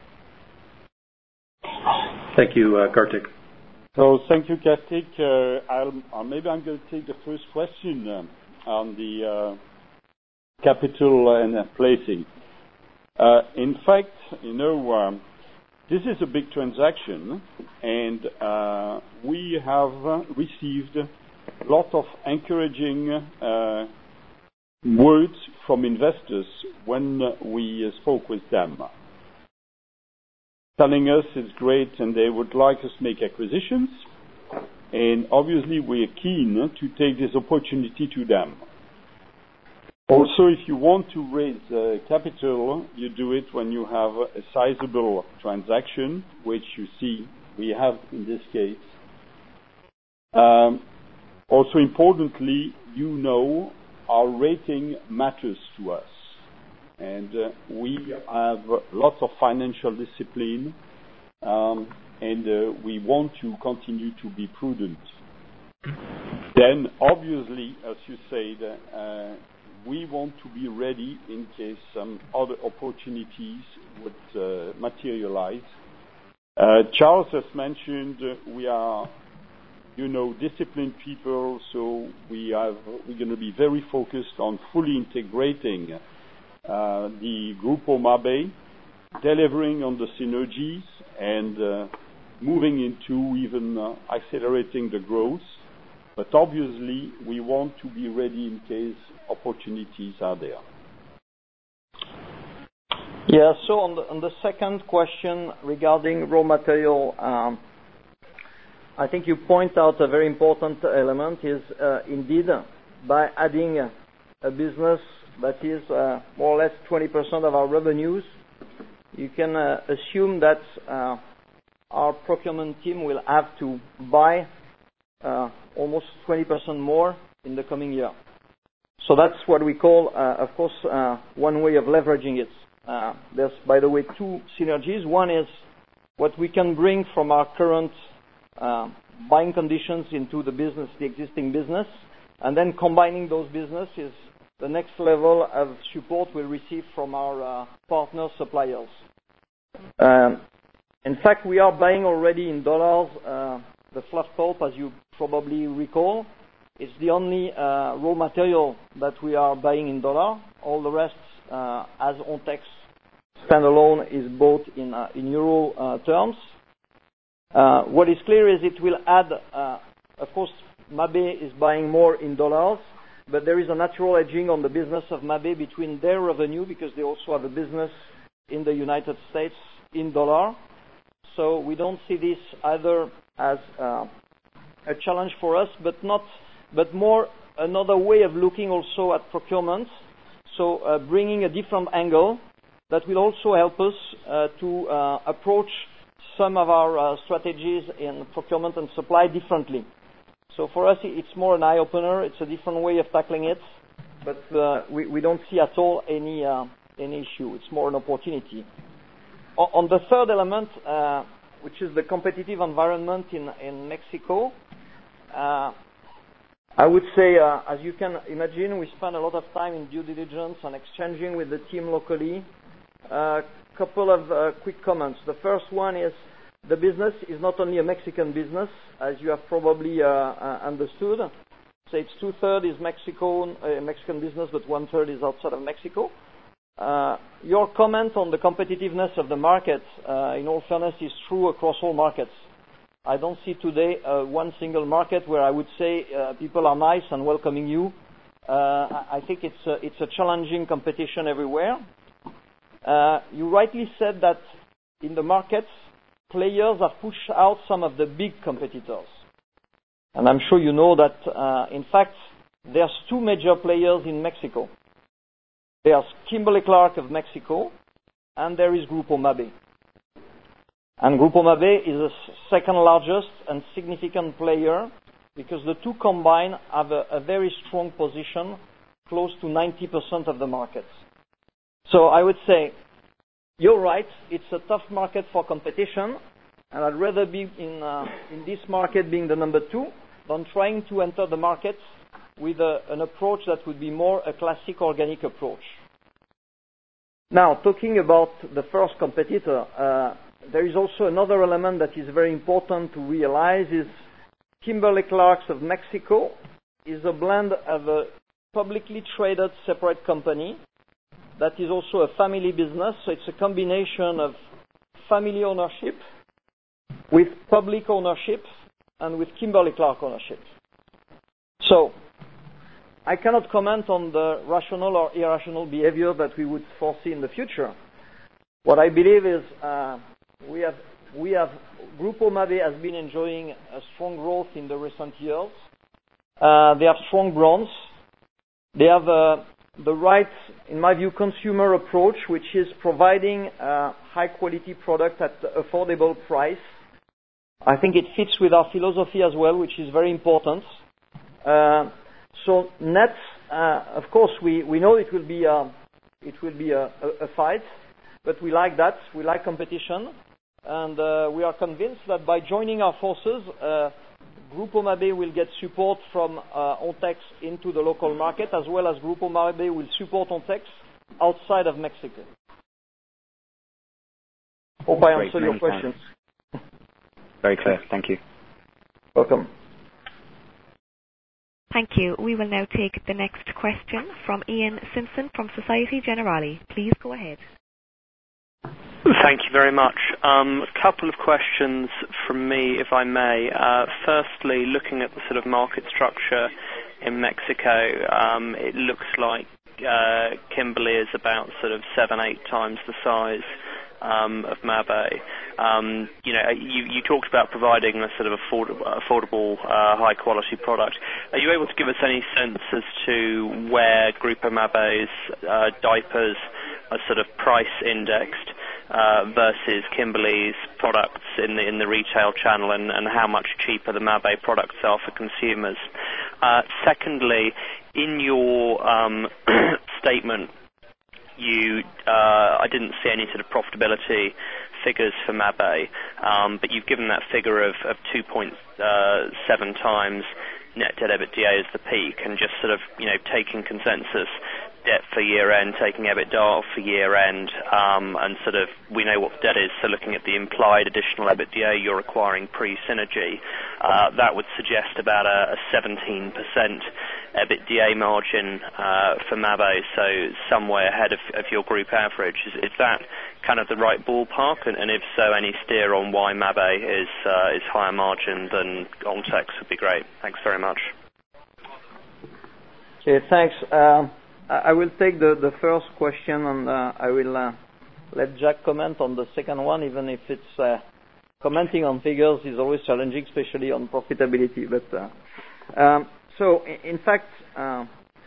Thank you, uh, Kartik. So thank you, Kartik. Uh, I'll, uh, maybe I'm going to take the first question um, on the uh, capital and uh, placing. Uh, in fact, you know, um, this is a big transaction, and uh, we have uh, received a lot of encouraging uh, words from investors when we uh, spoke with them. telling us it's great and they would like us to make acquisitions. And obviously, we're keen to take this opportunity to them. Also, if you want to raise uh, capital, you do it when you have a sizable transaction, which you see we have in this case. Um, also, importantly, you know our rating matters to us. And uh, we have lots of financial discipline, um, and uh, we want to continue to be prudent. Then, obviously, as you said, uh, we want to be ready in case some other opportunities would uh, materialize. Uh, Charles has mentioned uh, we are, you know, disciplined people, so we have, we're going to be very focused on fully integrating uh, the Grupo Mabe, delivering on the synergies, and uh, moving into even uh, accelerating the growth. But obviously, we want to be ready in case opportunities are there. Yeah, so on the, on the second question regarding raw material, um, I think you point out a very important element is uh, indeed by adding a, a business that is uh, more or less twenty percent of our revenues, you can uh, assume that uh, our procurement team will have to buy uh, almost twenty percent more in the coming year. So that's what we call, uh, of course, uh, one way of leveraging it. Uh, there's, by the way, two synergies. One is what we can bring from our current uh, buying conditions into the business, the existing business, and then combining those businesses, the next level of support we'll receive from our uh, partner suppliers. Um, in fact, we are buying already in dollars uh, the fluff pulp, as you probably recall. It's the only uh, raw material that we are buying in dollar. All the rest, uh, as Ontex standalone, is bought in uh, in euro uh, terms. Uh, what is clear is it will add, uh, of course, Mabe is buying more in dollars, but there is a natural hedging on the business of Mabe between their revenue, because they also have a business in the United States in dollar. So we don't see this either as uh, a challenge for us, but not, but more another way of looking also at procurement. So uh, bringing a different angle that will also help us uh, to uh, approach some of our uh, strategies in procurement and supply differently. So for us, it's more an eye-opener. It's a different way of tackling it, but uh, we, we don't see at all any uh, any issue. It's more an opportunity. O- on the third element, uh, which is the competitive environment in in Mexico, uh, I would say, uh, as you can imagine, we spend a lot of time in due diligence and exchanging with the team locally. A uh, couple of uh, quick comments. The first one is the business is not only a Mexican business, as you have probably uh, uh, understood. So it's two-thirds is Mexico, uh, Mexican business, but one-third is outside of Mexico. Uh, your comment on the competitiveness of the market, uh, in all fairness, is true across all markets. I don't see today uh, one single market where I would say uh, people are nice and welcoming you. Uh, I think it's a, it's a challenging competition everywhere. Uh, you rightly said that in the markets, players have pushed out some of the big competitors. And I'm sure you know that, uh, in fact, there's two major players in Mexico. There's Kimberly-Clark of Mexico, and there is Grupo Mabe. And Grupo Mabe is the second largest and significant player because the two combined have a, a very strong position, close to ninety percent of the market. So I would say, you're right, it's a tough market for competition, and I'd rather be in, uh, in this market being the number two than trying to enter the market with a, an approach that would be more a classic organic approach. Now, talking about the first competitor, uh, there is also another element that is very important to realize is Kimberly-Clark of Mexico is a blend of a publicly traded separate company that is also a family business. So it's a combination of family ownership with public ownership and with Kimberly-Clark ownership. So I cannot comment on the rational or irrational behavior that we would foresee in the future. What I believe is uh, we have we have Grupo Mabe has been enjoying a strong growth in the recent years. Uh, they have strong brands. They have uh, the right, in my view, consumer approach, which is providing a high-quality product at affordable price. I think it fits with our philosophy as well, which is very important. Uh, so net, uh, of course, we, we know it will be a, it will be a, a, a fight, but we like that. We like competition, and uh, we are convinced that by joining our forces, uh, Grupo Mabe will get support from uh, Ontex into the local market, as well as Grupo Mabe will support Ontex outside of Mexico. Hope I answered your questions. Very clear. Thank you. Welcome. Thank you. We will now take the next question from Ian Simpson from Societe Generale. Please go ahead. Thank you very much. Um, a couple of questions from me, if I may. Uh, firstly, looking at the sort of market structure in Mexico, um, it looks like uh, Kimberly is about sort of seven, eight times the size um, of Mabe. Um, you know, you, you talked about providing a sort of affordable, affordable uh, high-quality product. Are you able to give us any sense as to where Grupo Mabe's uh, diapers are sort of price indexed uh, versus Kimberly's products in the in the retail channel, and, and how much cheaper the Mabe products are for consumers? Uh, secondly, in your um, statement, you uh, I didn't see any sort of profitability figures for Mabe, um, but you've given that figure of, of two point seven times net debt EBITDA as the peak, and just sort of, you know, taking consensus debt for year end, taking EBITDA for year end, um, and sort of, we know what debt is, so looking at the implied additional EBITDA you're acquiring pre-synergy, uh, that would suggest about a, a seventeen percent EBITDA margin uh, for Mabe, so somewhere ahead of, of your group average. Is, is that kind of the right ballpark? And, and if so, any steer on why Mabe is uh, is higher margin than Ontex would be great. Thanks very much. Okay, thanks. Uh, I will take the, the first question, and uh, I will uh, let Jack comment on the second one, even if it's uh, commenting on figures is always challenging, especially on profitability. But uh, um, so, in, in fact, uh,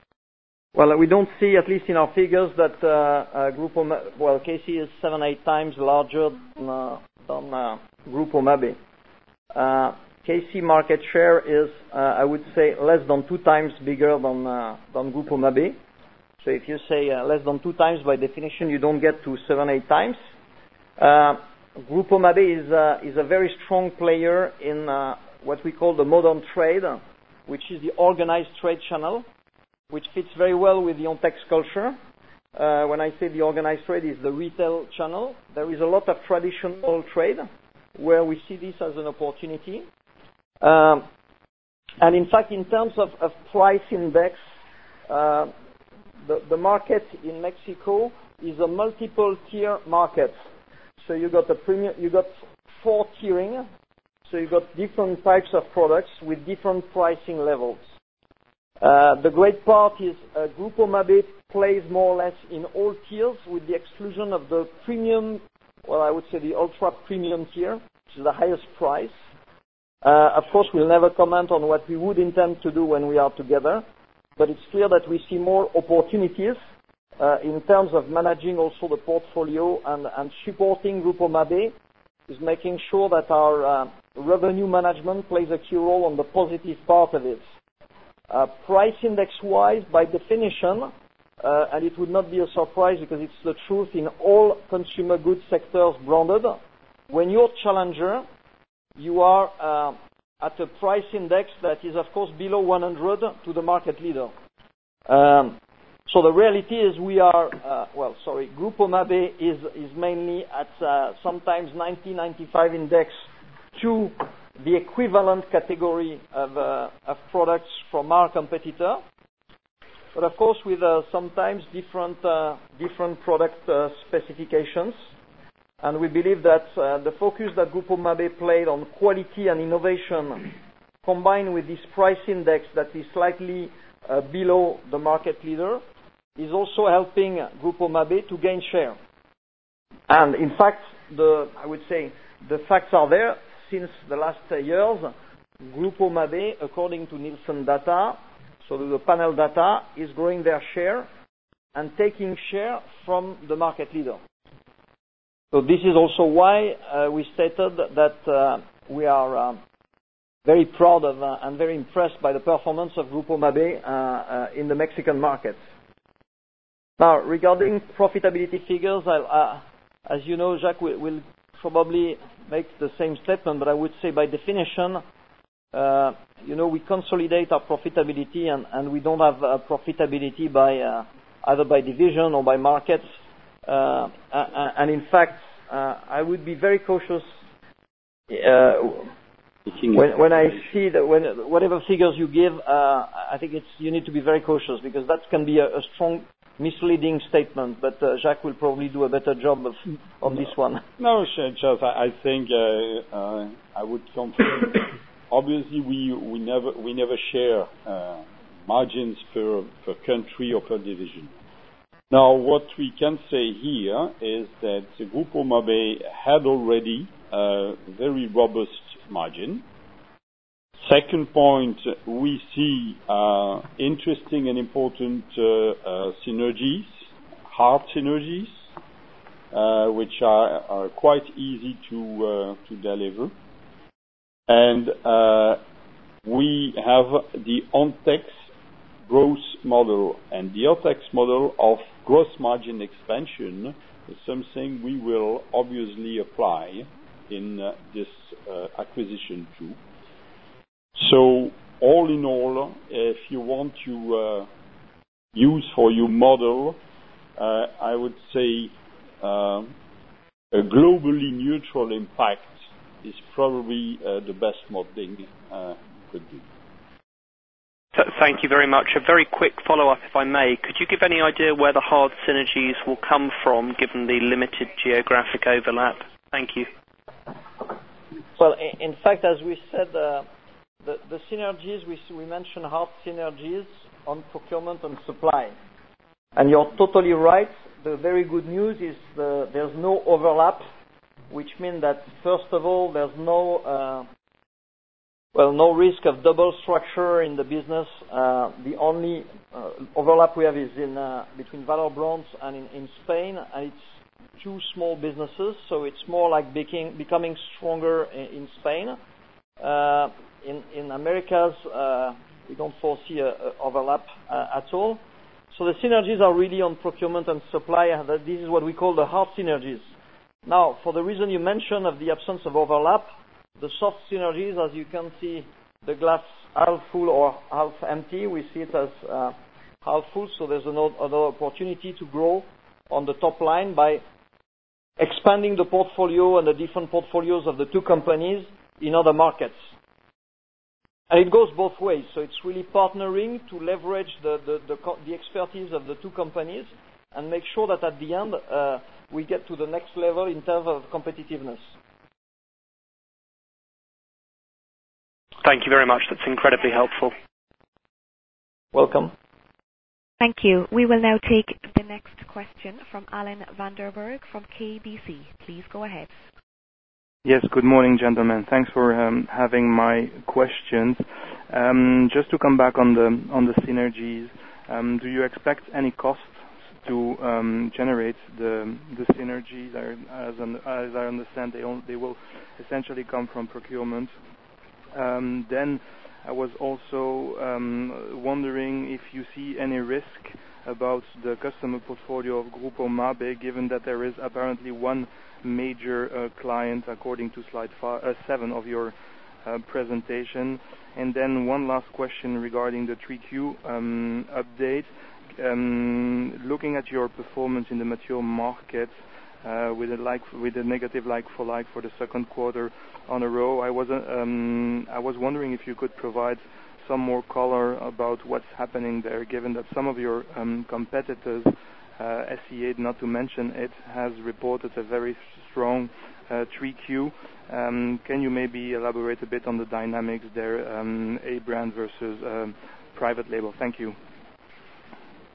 well, we don't see, at least in our figures, that uh, uh, Grupo Ma- well, K C is seven, eight times larger than, uh, than uh, Grupo Mabe. Uh, K C market share is, uh, I would say, less than two times bigger than uh, than Grupo Mabe. So if you say uh, less than two times, by definition, you don't get to seven, eight times. Uh, Grupo Mabe is uh, is a very strong player in uh, what we call the modern trade, which is the organized trade channel, which fits very well with the Ontex culture. Uh, when I say the organized trade is the retail channel, there is a lot of traditional trade where we see this as an opportunity. Um, and in fact, in terms of, of price index, uh, the, the market in Mexico is a multiple tier market. So you got a premium, you got four tiering. So you got different types of products with different pricing levels. Uh, the great part is uh, Grupo Mabe plays more or less in all tiers, with the exclusion of the premium, well, I would say the ultra premium tier, which is the highest price. Uh, of course, we'll never comment on what we would intend to do when we are together, but it's clear that we see more opportunities uh, in terms of managing also the portfolio, and, and supporting Grupo Mabe is making sure that our uh, revenue management plays a key role on the positive part of it. Uh, price index-wise, by definition, uh, and it would not be a surprise because it's the truth in all consumer goods sectors branded, when you're challenger, you are uh, at a price index that is, of course, below one hundred to the market leader. Um, so the reality is we are, uh, well, sorry, Grupo Mabe is, is mainly at uh, sometimes ninety, ninety-five index to the equivalent category of, uh, of products from our competitor, but of course with uh, sometimes different uh, different product uh, specifications. And we believe that uh, the focus that Grupo Mabe played on quality and innovation, combined with this price index that is slightly uh, below the market leader, is also helping Grupo Mabe to gain share. And in fact, the, I would say, the facts are there. Since the last uh, years, Grupo Mabe, according to Nielsen data, so the panel data, is growing their share and taking share from the market leader. So this is also why uh, we stated that uh, we are uh, very proud of uh, and very impressed by the performance of Grupo Mabe uh, uh, in the Mexican market. Now, regarding profitability figures, I'll, uh, as you know, Jacques will, will probably make the same statement, but I would say by definition, uh, you know, we consolidate our profitability and, and we don't have uh, profitability by uh, either by division or by markets. Uh, and in fact, uh, I would be very cautious uh, when, when I see that when whatever figures you give, uh, I think it's you need to be very cautious because that can be a, a strong misleading statement. But uh, Jacques will probably do a better job of, on this one. No, Charles, I think uh, uh, I would confirm. Obviously, we we never we never share uh, margins per per country or per division. Now, what we can say here is that Grupo Mabe had already a very robust margin. Second point, we see uh, interesting and important uh, uh, synergies, hard synergies, uh, which are, are quite easy to uh, to deliver. And uh, we have the Ontex growth model, and the Ontex model of gross margin expansion is something we will obviously apply in uh, this uh, acquisition too. So all in all, if you want to uh, use for your model, uh, I would say uh, a globally neutral impact is probably uh, the best modeling uh, you could do. Thank you very much. A very quick follow-up, if I may. Could you give any idea where the hard synergies will come from, given the limited geographic overlap? Thank you. Well, in fact, as we said, uh, the, the synergies, we, we mentioned hard synergies on procurement and supply. And you're totally right. The very good news is the, there's no overlap, which means that, first of all, there's no... Uh, Well, no risk of double structure in the business. Uh, the only uh, overlap we have is in uh, between Valor Brands and in, in Spain, and it's two small businesses, so it's more like becoming, becoming stronger in, in Spain. Uh, in, in Americas, uh, we don't foresee a, a overlap uh, at all. So the synergies are really on procurement and supply, and this is what we call the hard synergies. Now, for the reason you mentioned of the absence of overlap, the soft synergies, as you can see, the glass half full or half empty, we see it as uh, half full, so there's another, another opportunity to grow on the top line by expanding the portfolio and the different portfolios of the two companies in other markets. And it goes both ways, so it's really partnering to leverage the, the, the, the expertise of the two companies and make sure that at the end uh, we get to the next level in terms of competitiveness. Thank you very much. That's incredibly helpful. Welcome. Thank you. We will now take the next question from Alan Vanderberg from K B C. Please go ahead. Yes, good morning, gentlemen. Thanks for um, having my questions. Um, just to come back on the on the synergies, um, do you expect any costs to um, generate the the synergies? As, as I understand, they, all, they will essentially come from procurement. Um, then I was also um, wondering if you see any risk about the customer portfolio of Grupo Mabe, given that there is apparently one major uh, client, according to slide five, uh, seven of your uh, presentation. And then one last question regarding the three Q um, update. Um, looking at your performance in the mature market, uh, with a like with a negative like-for-like for the second quarter on a row, I was um, I was wondering if you could provide some more color about what's happening there, given that some of your um, competitors, uh, S E A, not to mention it, has reported a very strong uh, three Q. Um, can you maybe elaborate a bit on the dynamics there, um, A brand versus um, private label? Thank you.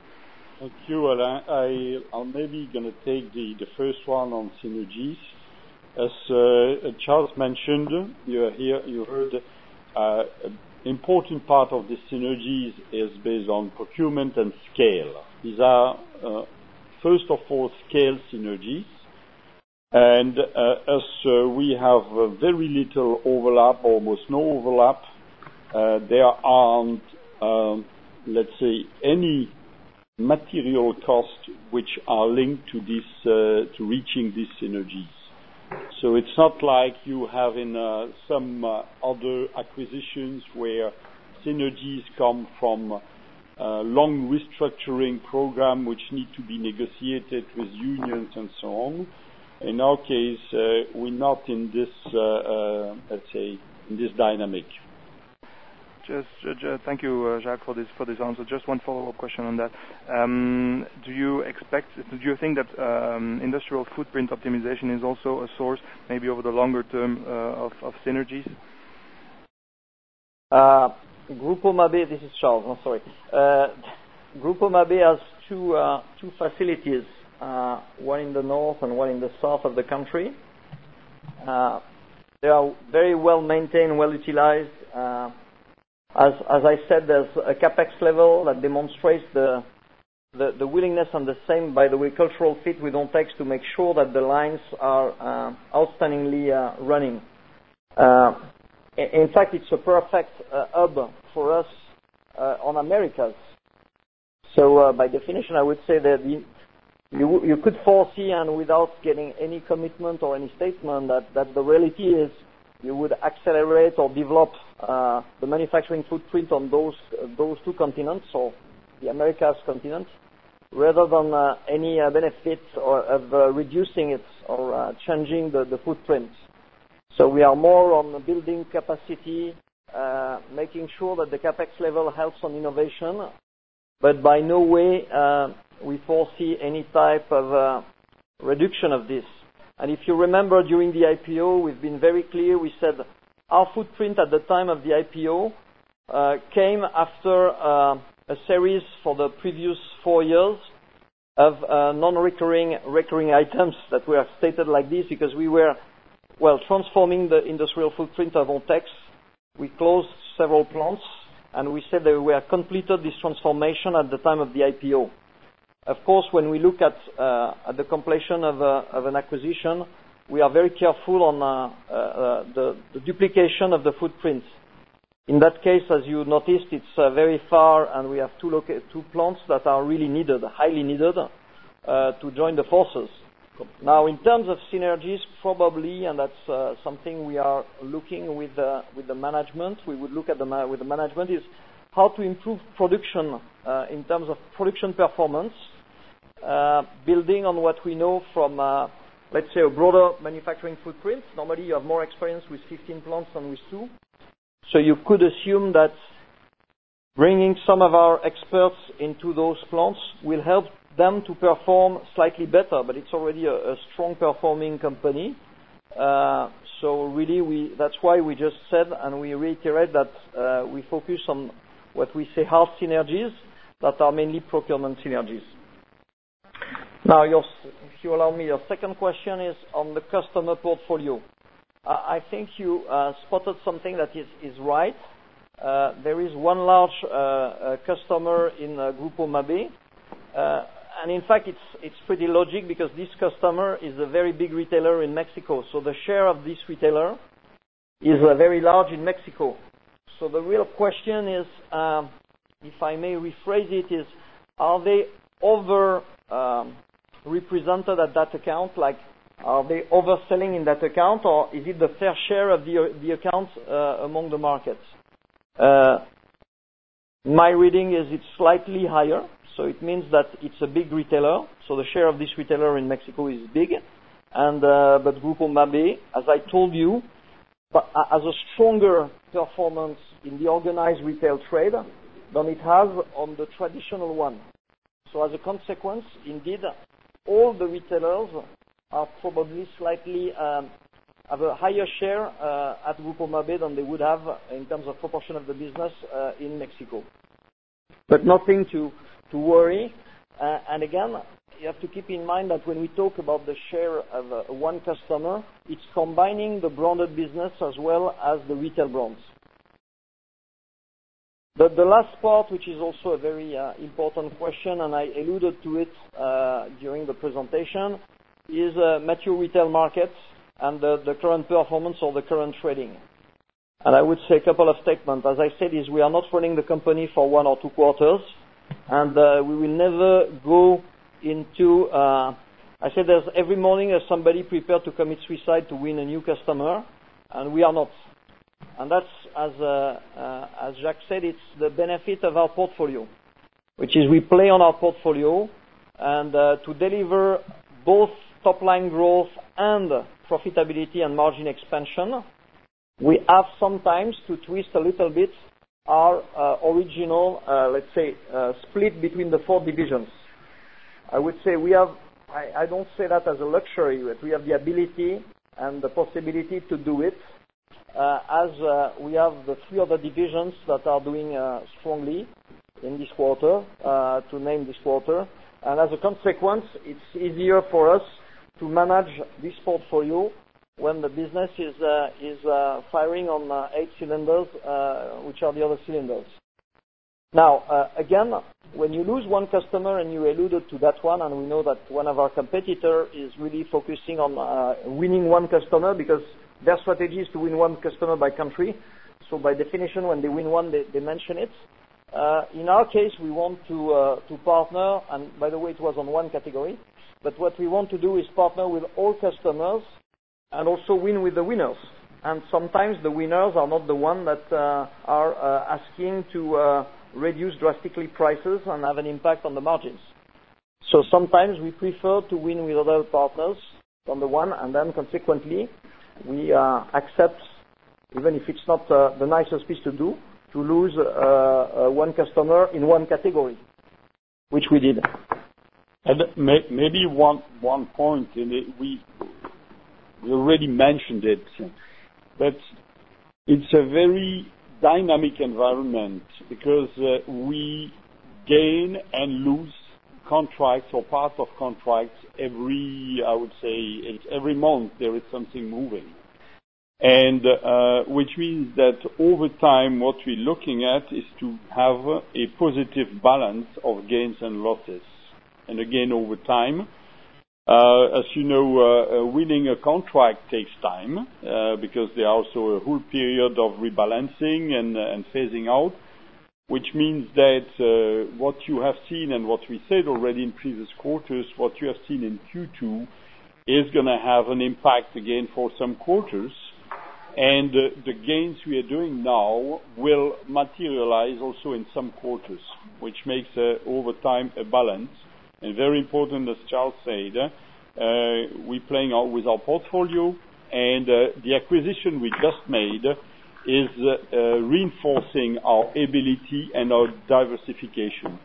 Thank you, Alain. I, I'm maybe going to take the, the first one on synergies. as uh, Charles mentioned, you, here, you heard uh, an important part of the synergies is based on procurement and scale. These are, uh, first of all, scale synergies. And uh, as uh, we have uh, very little overlap, almost no overlap, uh, there aren't, uh, let's say, any material costs which are linked to this, uh, to reaching these synergies. So it's not like you have in uh, some uh, other acquisitions where synergies come from uh, long restructuring program which need to be negotiated with unions and so on. In our case, uh, we're not in this, uh, uh, let's say, in this dynamic. Just, uh, thank you, uh, Jacques, for this for this answer. Just one follow-up question on that. Um, do you expect? Do you think that um, industrial footprint optimization is also a source, maybe over the longer term, uh, of, of synergies? Uh, Grupo Mabé, this is Charles. I'm sorry. Uh, Grupo Mabé has two uh, two facilities, uh, one in the north and one in the south of the country. Uh, they are very well maintained, well utilized. Uh, As, as I said, there's a capex level that demonstrates the, the, the willingness and the same, by the way, cultural fit with Ontex to make sure that the lines are uh, outstandingly uh, running. Uh, in fact, it's a perfect uh, hub for us uh, on Americas. So uh, by definition, I would say that you, you, you could foresee, and without getting any commitment or any statement, that, that the reality is you would accelerate or develop uh, the manufacturing footprint on those uh, those two continents, or the Americas continent, rather than uh, any uh, benefit or of uh, reducing it or uh, changing the, the footprint. So we are more on building capacity, uh, making sure that the capex level helps on innovation, but by no way uh, we foresee any type of uh, reduction of this. And if you remember, during the I P O, we've been very clear. We said our footprint at the time of the I P O uh, came after uh, a series for the previous four years of uh, non-recurring recurring items that were stated like this, because we were, well, transforming the industrial footprint of Ontex. We closed several plants, and we said that we had completed this transformation at the time of the I P O. Of course, when we look at, uh, at the completion of, uh, of an acquisition, we are very careful on uh, uh, the, the duplication of the footprint. In that case, as you noticed, it's uh, very far, and we have two, loca- two plants that are really needed, highly needed, uh, to join the forces. Now, in terms of synergies, probably, and that's uh, something we are looking with, uh, with the management, we would look at the ma- with the management, is how to improve production uh, in terms of production performance, uh, building on what we know from, uh, let's say, a broader manufacturing footprint. Normally, you have more experience with fifteen plants than with two. So you could assume that bringing some of our experts into those plants will help them to perform slightly better, but it's already a, a strong performing company. Uh, so really, we, that's why we just said, and we reiterate that uh, we focus on what we say hard synergies that are mainly procurement synergies. Now, your, if you allow me, your second question is on the customer portfolio. Uh, I think you uh, spotted something that is, is right. Uh, there is one large uh, uh, customer in uh, Grupo Mabé, uh, and in fact it's, it's pretty logic because this customer is a very big retailer in Mexico. So the share of this retailer is uh, very large in Mexico. So the real question is, um, if I may rephrase it, is are they over um, represented at that account? Like, are they overselling in that account, or is it the fair share of the the account uh, among the markets? Uh, my reading is it's slightly higher, so it means that it's a big retailer. So the share of this retailer in Mexico is big, and uh, but Grupo Mabé, as I told you, but has a stronger performance in the organized retail trade than it has on the traditional one. So as a consequence, indeed, all the retailers are probably slightly um, have a higher share uh, at Grupo Mabé than they would have in terms of proportion of the business uh, in Mexico. But nothing to, to worry. Uh, and again, you have to keep in mind that when we talk about the share of uh, one customer, it's combining the branded business as well as the retail brands. The, the last part, which is also a very uh, important question, and I alluded to it uh, during the presentation, is uh, mature retail markets and the, the current performance or the current trading. And I would say a couple of statements. As I said, is we are not running the company for one or two quarters, and uh, we will never go into, uh, I said there's every morning there's somebody prepared to commit suicide to win a new customer, and we are not. And that's, as, uh, uh, as Jacques said, it's the benefit of our portfolio, which is we play on our portfolio, and uh, to deliver both top-line growth and profitability and margin expansion, we have sometimes to twist a little bit our uh, original, uh, let's say, uh, split between the four divisions. I would say we have, I, I don't say that as a luxury, but we have the ability and the possibility to do it uh, as uh, we have the three other divisions that are doing uh, strongly in this quarter, uh, to name this quarter. And as a consequence, it's easier for us to manage this portfolio when the business is uh, is uh, firing on uh, eight cylinders, uh, which are the other cylinders. Now, uh, again, when you lose one customer, and you alluded to that one, and we know that one of our competitors is really focusing on uh, winning one customer because their strategy is to win one customer by country. So by definition, when they win one, they, they mention it. Uh, in our case, we want to uh, to partner, and by the way, it was on one category. But what we want to do is partner with all customers and also win with the winners. And sometimes the winners are not the ones that uh, are uh, asking to uh, reduce drastically prices and have an impact on the margins. So sometimes we prefer to win with other partners than the one, and then consequently we uh, accept, even if it's not uh, the nicest piece to do, to lose uh, uh, one customer in one category, which we did. And may, maybe one one point, in it, we we already mentioned it, but it's a very dynamic environment because uh, we gain and lose contracts or part of contracts every, I would say, it's every month there is something moving. And uh, which means that over time what we're looking at is to have a positive balance of gains and losses. And again, over time, uh, as you know, uh, uh, winning a contract takes time uh, because there are also a whole period of rebalancing and, uh, and phasing out, which means that uh, what you have seen and what we said already in previous quarters, what you have seen in Q two is going to have an impact again for some quarters. And uh, the gains we are doing now will materialize also in some quarters, which makes uh, over time a balance. And very important, as Charles said, uh, we're playing out with our portfolio, and uh, the acquisition we just made is uh, uh, reinforcing our ability and our diversification.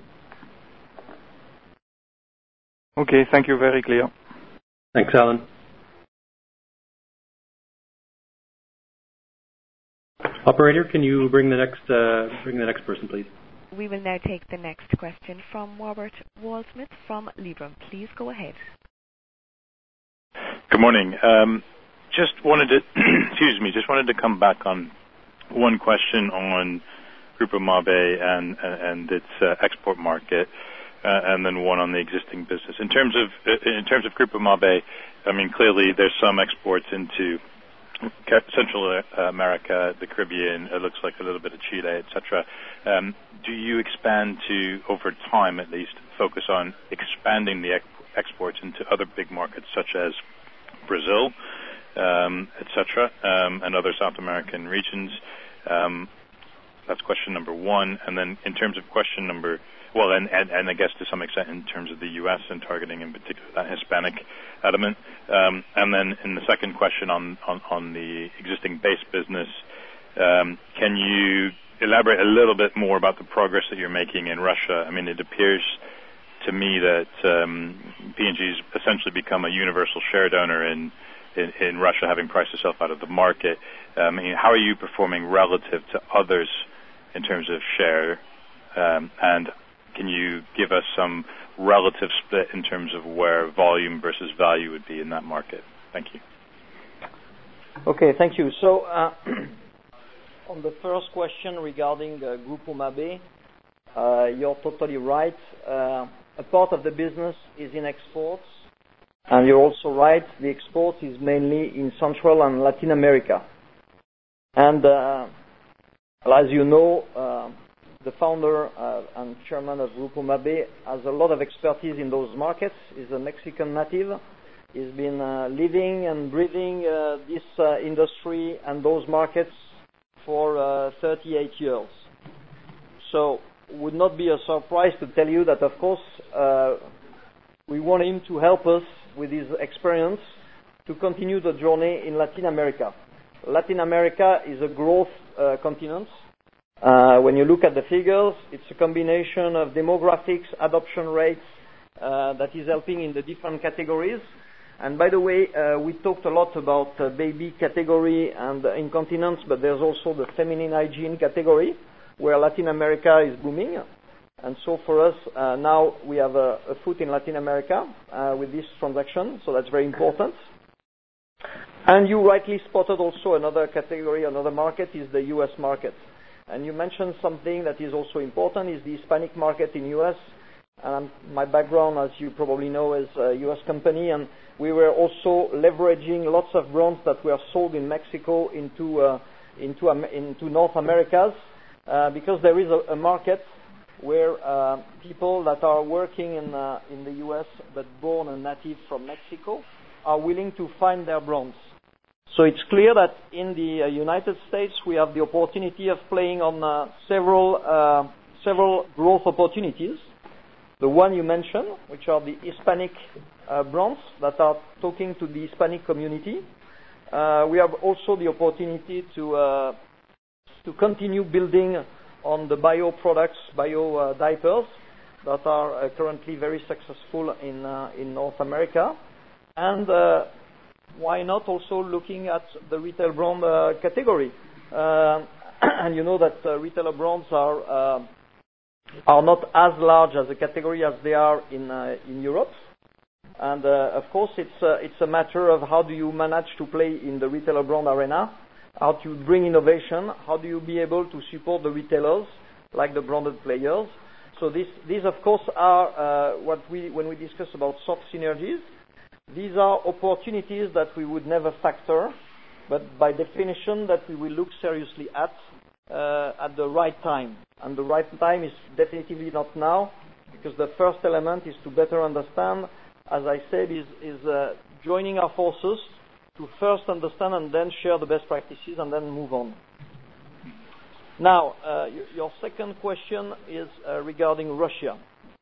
Okay, thank you. Very clear. Thanks, Alan. Operator, can you bring the next uh, bring the next person, please? We will now take the next question from Robert Walsmith from Liberum. Please go ahead. Good morning. Um, just wanted to, excuse me, just wanted to come back on one question on Grupo Mabe and, and its uh, export market, uh, and then one on the existing business. In terms of in terms of Grupo Mabe, I mean, clearly there's some exports into Central America, the Caribbean, it looks like a little bit of Chile, et cetera. Um, do you expand to, over time at least, focus on expanding the ex- exports into other big markets such as Brazil, um, et cetera, um, and other South American regions? Um, that's question number one. And then in terms of question number, well, and, and, and I guess to some extent in terms of the U S and targeting in particular that Hispanic element. Um, and then in the second question on, on, on the existing base business, um, can you elaborate a little bit more about the progress that you're making in Russia? I mean, it appears to me that um, P and G's essentially become a universal share donor in, in, in Russia, having priced itself out of the market. Um, I mean, how are you performing relative to others in terms of share? Um, and can you give us some relative split in terms of where volume versus value would be in that market? Thank you. Okay, thank you. So, uh, on the first question regarding uh, Grupo Mabe, uh, you're totally right. Uh, a part of the business is in exports, and you're also right, the export is mainly in Central and Latin America. And uh, as you know, uh, the founder uh, and chairman of Grupo Mabe has a lot of expertise in those markets. He's a Mexican native. He's been uh, living and breathing uh, this uh, industry and those markets for uh, thirty-eight years. So it would not be a surprise to tell you that, of course, uh, we want him to help us with his experience to continue the journey in Latin America. Latin America is a growth uh, continent. Uh, when you look at the figures, it's a combination of demographics, adoption rates uh, that is helping in the different categories. And by the way, uh, we talked a lot about uh, baby category and uh, incontinence, but there's also the feminine hygiene category where Latin America is booming. And so for us, uh, now we have a, a foot in Latin America uh, with this transaction, so that's very important. And you rightly spotted also another category, another market is the U S market. And you mentioned something that is also important, is the Hispanic market in U S. Um, my background, as you probably know, is a U S company, and we were also leveraging lots of brands that were sold in Mexico into uh, into, um, into North Americas, uh, because there is a, a market where uh, people that are working in uh, in the U S but born and native from Mexico are willing to find their brands. So it's clear that in the uh, United States we have the opportunity of playing on uh, several uh, several growth opportunities. The one you mentioned, which are the Hispanic uh, brands that are talking to the Hispanic community. Uh, we have also the opportunity to uh, to continue building on the bio products, bio uh, diapers that are uh, currently very successful in uh, in North America, and uh, why not also looking at the retail brand uh, category? Uh, and you know that uh, retailer brands are uh, are not as large as a category as they are in uh, in Europe, and uh, of course it's uh, it's a matter of how do you manage to play in the retailer brand arena. How to bring innovation, how do you be able to support the retailers like the branded players. So this, these of course are uh, what we, when we discuss about soft synergies, these are opportunities that we would never factor, but by definition that we will look seriously at uh, at the right time. And the right time is definitively not now, because the first element is to better understand, as I said, is, is uh, joining our forces to first understand and then share the best practices and then move on. Now, uh, your second question is uh, regarding Russia.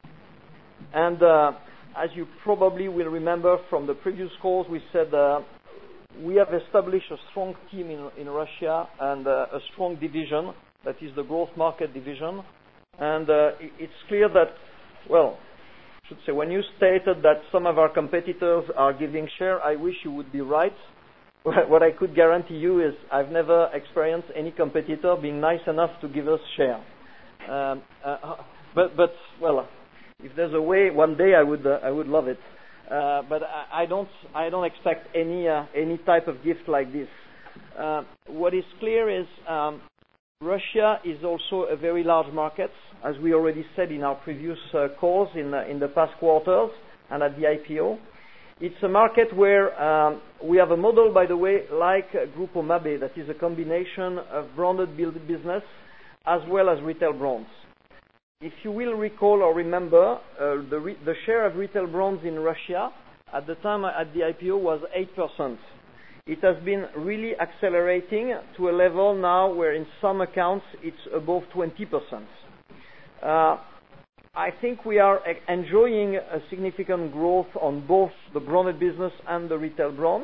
And uh, as you probably will remember from the previous calls, we said uh, we have established a strong team in, in Russia and uh, a strong division, that is the growth market division. And uh, it's clear that, well, I should say, when you stated that some of our competitors are giving share, I wish you would be right. What I could guarantee you is I've never experienced any competitor being nice enough to give us share. Um, uh, but, but, well, if there's a way, one day I would, uh, I would love it. Uh, but I, I don't, I don't expect any, uh, any type of gift like this. Uh, what is clear is um, Russia is also a very large market, as we already said in our previous uh, calls in, uh, in the past quarters and at the I P O. It's a market where um, we have a model, by the way, like uh, Grupo Mabe, that is a combination of branded business as well as retail brands. If you will recall or remember, uh, the, re the share of retail brands in Russia at the time at the I P O was eight percent. It has been really accelerating to a level now where in some accounts it's above twenty percent. Uh, I think we are enjoying a significant growth on both the branded business and the retail brand.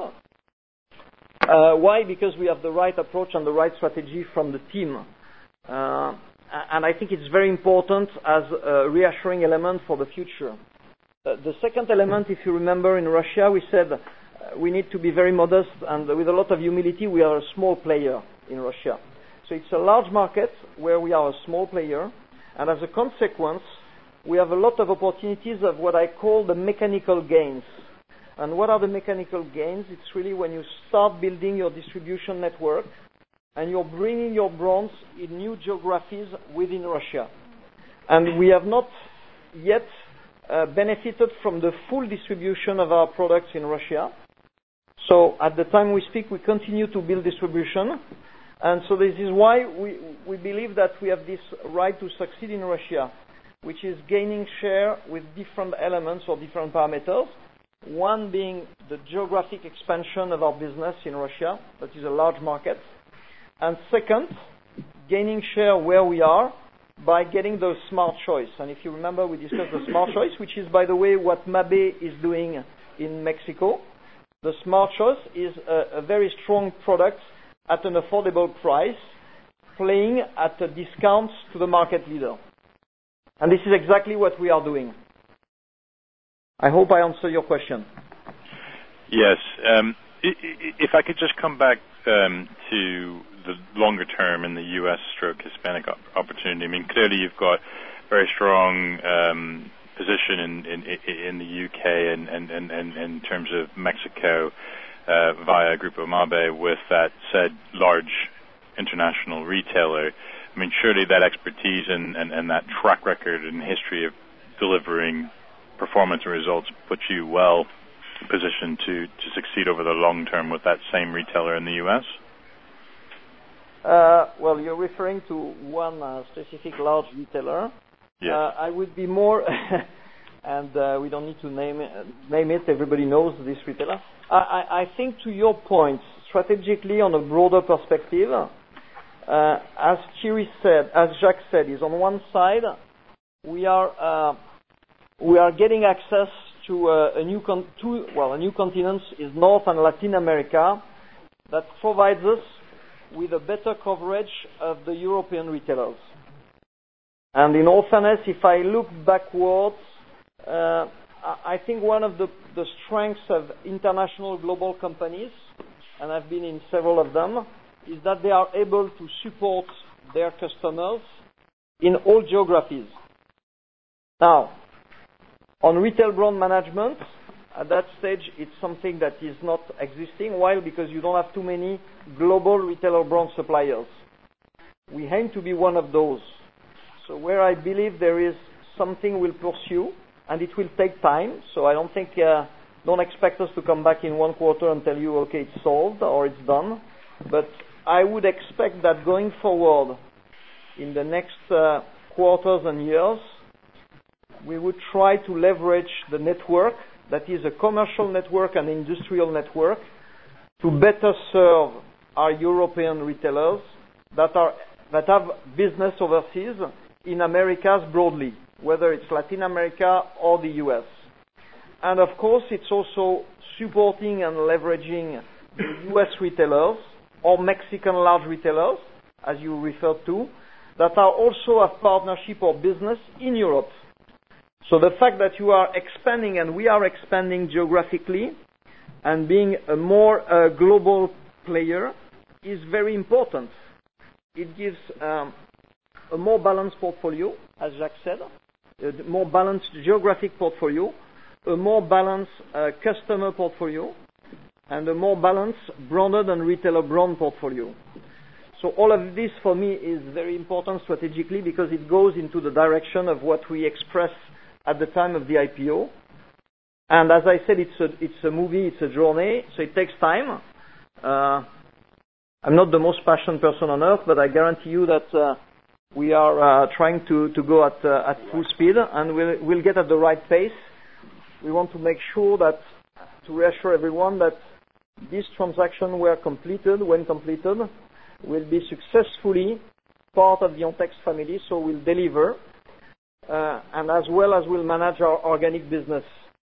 Uh, why? Because we have the right approach and the right strategy from the team. Uh, and I think it's very important as a reassuring element for the future. Uh, the second element, if you remember, in Russia, we said uh, we need to be very modest, and with a lot of humility, we are a small player in Russia. So it's a large market where we are a small player, and as a consequence, we have a lot of opportunities of what I call the mechanical gains. And what are the mechanical gains? It's really when you start building your distribution network and you're bringing your brands in new geographies within Russia. And we have not yet uh, benefited from the full distribution of our products in Russia. So at the time we speak, we continue to build distribution. And so this is why we, we believe that we have this right to succeed in Russia, which is gaining share with different elements or different parameters. One being the geographic expansion of our business in Russia, that is a large market. And second, gaining share where we are by getting the smart choice. And if you remember, we discussed the smart choice, which is, by the way, what Mabé is doing in Mexico. The smart choice is a, a very strong product at an affordable price, playing at a discount to the market leader. And this is exactly what we are doing. I hope I answered your question. Yes. Um, if I could just come back um, to the longer term in the U S stroke Hispanic opportunity. I mean, clearly you've got very strong um, position in, in, in the U K and, and, and, and in terms of Mexico uh, via Grupo Mabé with that said large international retailer. I mean, surely that expertise and, and, and that track record and history of delivering performance and results puts you well positioned to, to succeed over the long term with that same retailer in the U S? Uh, well, you're referring to one uh, specific large retailer. Yes. Uh, I would be more, and uh, we don't need to name it, name it, everybody knows this retailer. I, I, I think to your point, strategically on a broader perspective, uh, as Thierry said, as Jacques said, is on one side, we are uh, we are getting access to uh, a new con- two, well, a new continent is North and Latin America that provides us with a better coverage of the European retailers. And in all fairness, if I look backwards, uh, I think one of the, the strengths of international global companies, and I've been in several of them, is that they are able to support their customers in all geographies. Now, on retail brand management, at that stage, it's something that is not existing. Why? Because you don't have too many global retailer brand suppliers. We aim to be one of those. So where I believe there is something we'll pursue, and it will take time. So I don't think, uh, don't expect us to come back in one quarter and tell you, okay, it's solved or it's done. But I would expect that going forward in the next uh, quarters and years, we would try to leverage the network, that is a commercial network and industrial network, to better serve our European retailers that are that have business overseas in Americas broadly, whether it's Latin America or the U S. And of course, it's also supporting and leveraging the U S retailers or Mexican large retailers, as you referred to, that are also a partnership or business in Europe. So the fact that you are expanding and we are expanding geographically and being a more uh, global player is very important. It gives um, a more balanced portfolio, as Jacques said, a more balanced geographic portfolio, a more balanced uh, customer portfolio, and a more balanced branded and retailer brand portfolio. So all of this for me is very important strategically because it goes into the direction of what we expressed at the time of the I P O. And as I said, it's a, it's a movie, it's a journey, so it takes time. Uh, I'm not the most passionate person on earth, but I guarantee you that uh, we are uh, trying to, to go at, uh, at full speed, and we'll, we'll get at the right pace. We want to make sure that, to reassure everyone that this transaction were completed, when completed, will be successfully part of the Ontex family, so we'll deliver. Uh, and as well as we'll manage our organic business.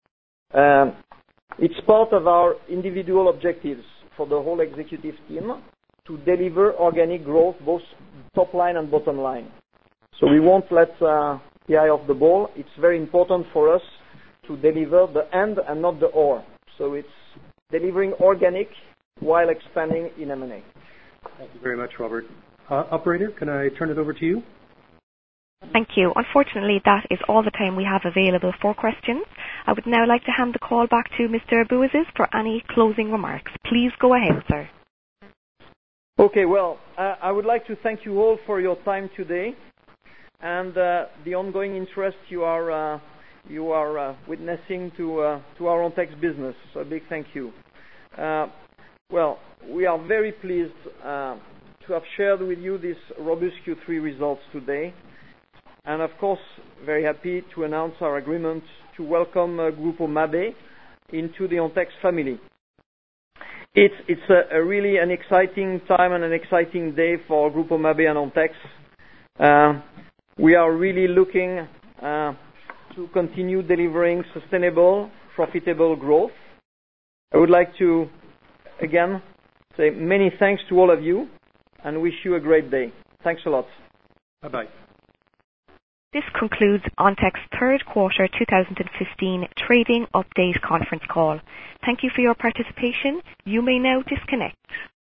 Um, it's part of our individual objectives for the whole executive team to deliver organic growth, both top line and bottom line. So we won't let uh, the eye off the ball. It's very important for us to deliver the and and not the or. So it's delivering organic while expanding in M and A. Thank you very much, Robert. Uh, operator, can I turn it over to you? Thank you. Unfortunately, that is all the time we have available for questions. I would now like to hand the call back to Mister Bouaziz for any closing remarks. Please go ahead, sir. Okay, well, uh, I would like to thank you all for your time today and uh, the ongoing interest you are uh, you are uh, witnessing to uh, to our Ontex business. So a big thank you. Uh, well, we are very pleased uh, to have shared with you these robust Q three results today. And of course, very happy to announce our agreement to welcome uh, Grupo Mabe into the Ontex family. It's, it's a, a really an exciting time and an exciting day for Grupo Mabe and Ontex. Uh, we are really looking uh, to continue delivering sustainable, profitable growth. I would like to, again, say many thanks to all of you and wish you a great day. Thanks a lot. Bye-bye. This concludes Ontex's third quarter two thousand fifteen trading update conference call. Thank you for your participation. You may now disconnect.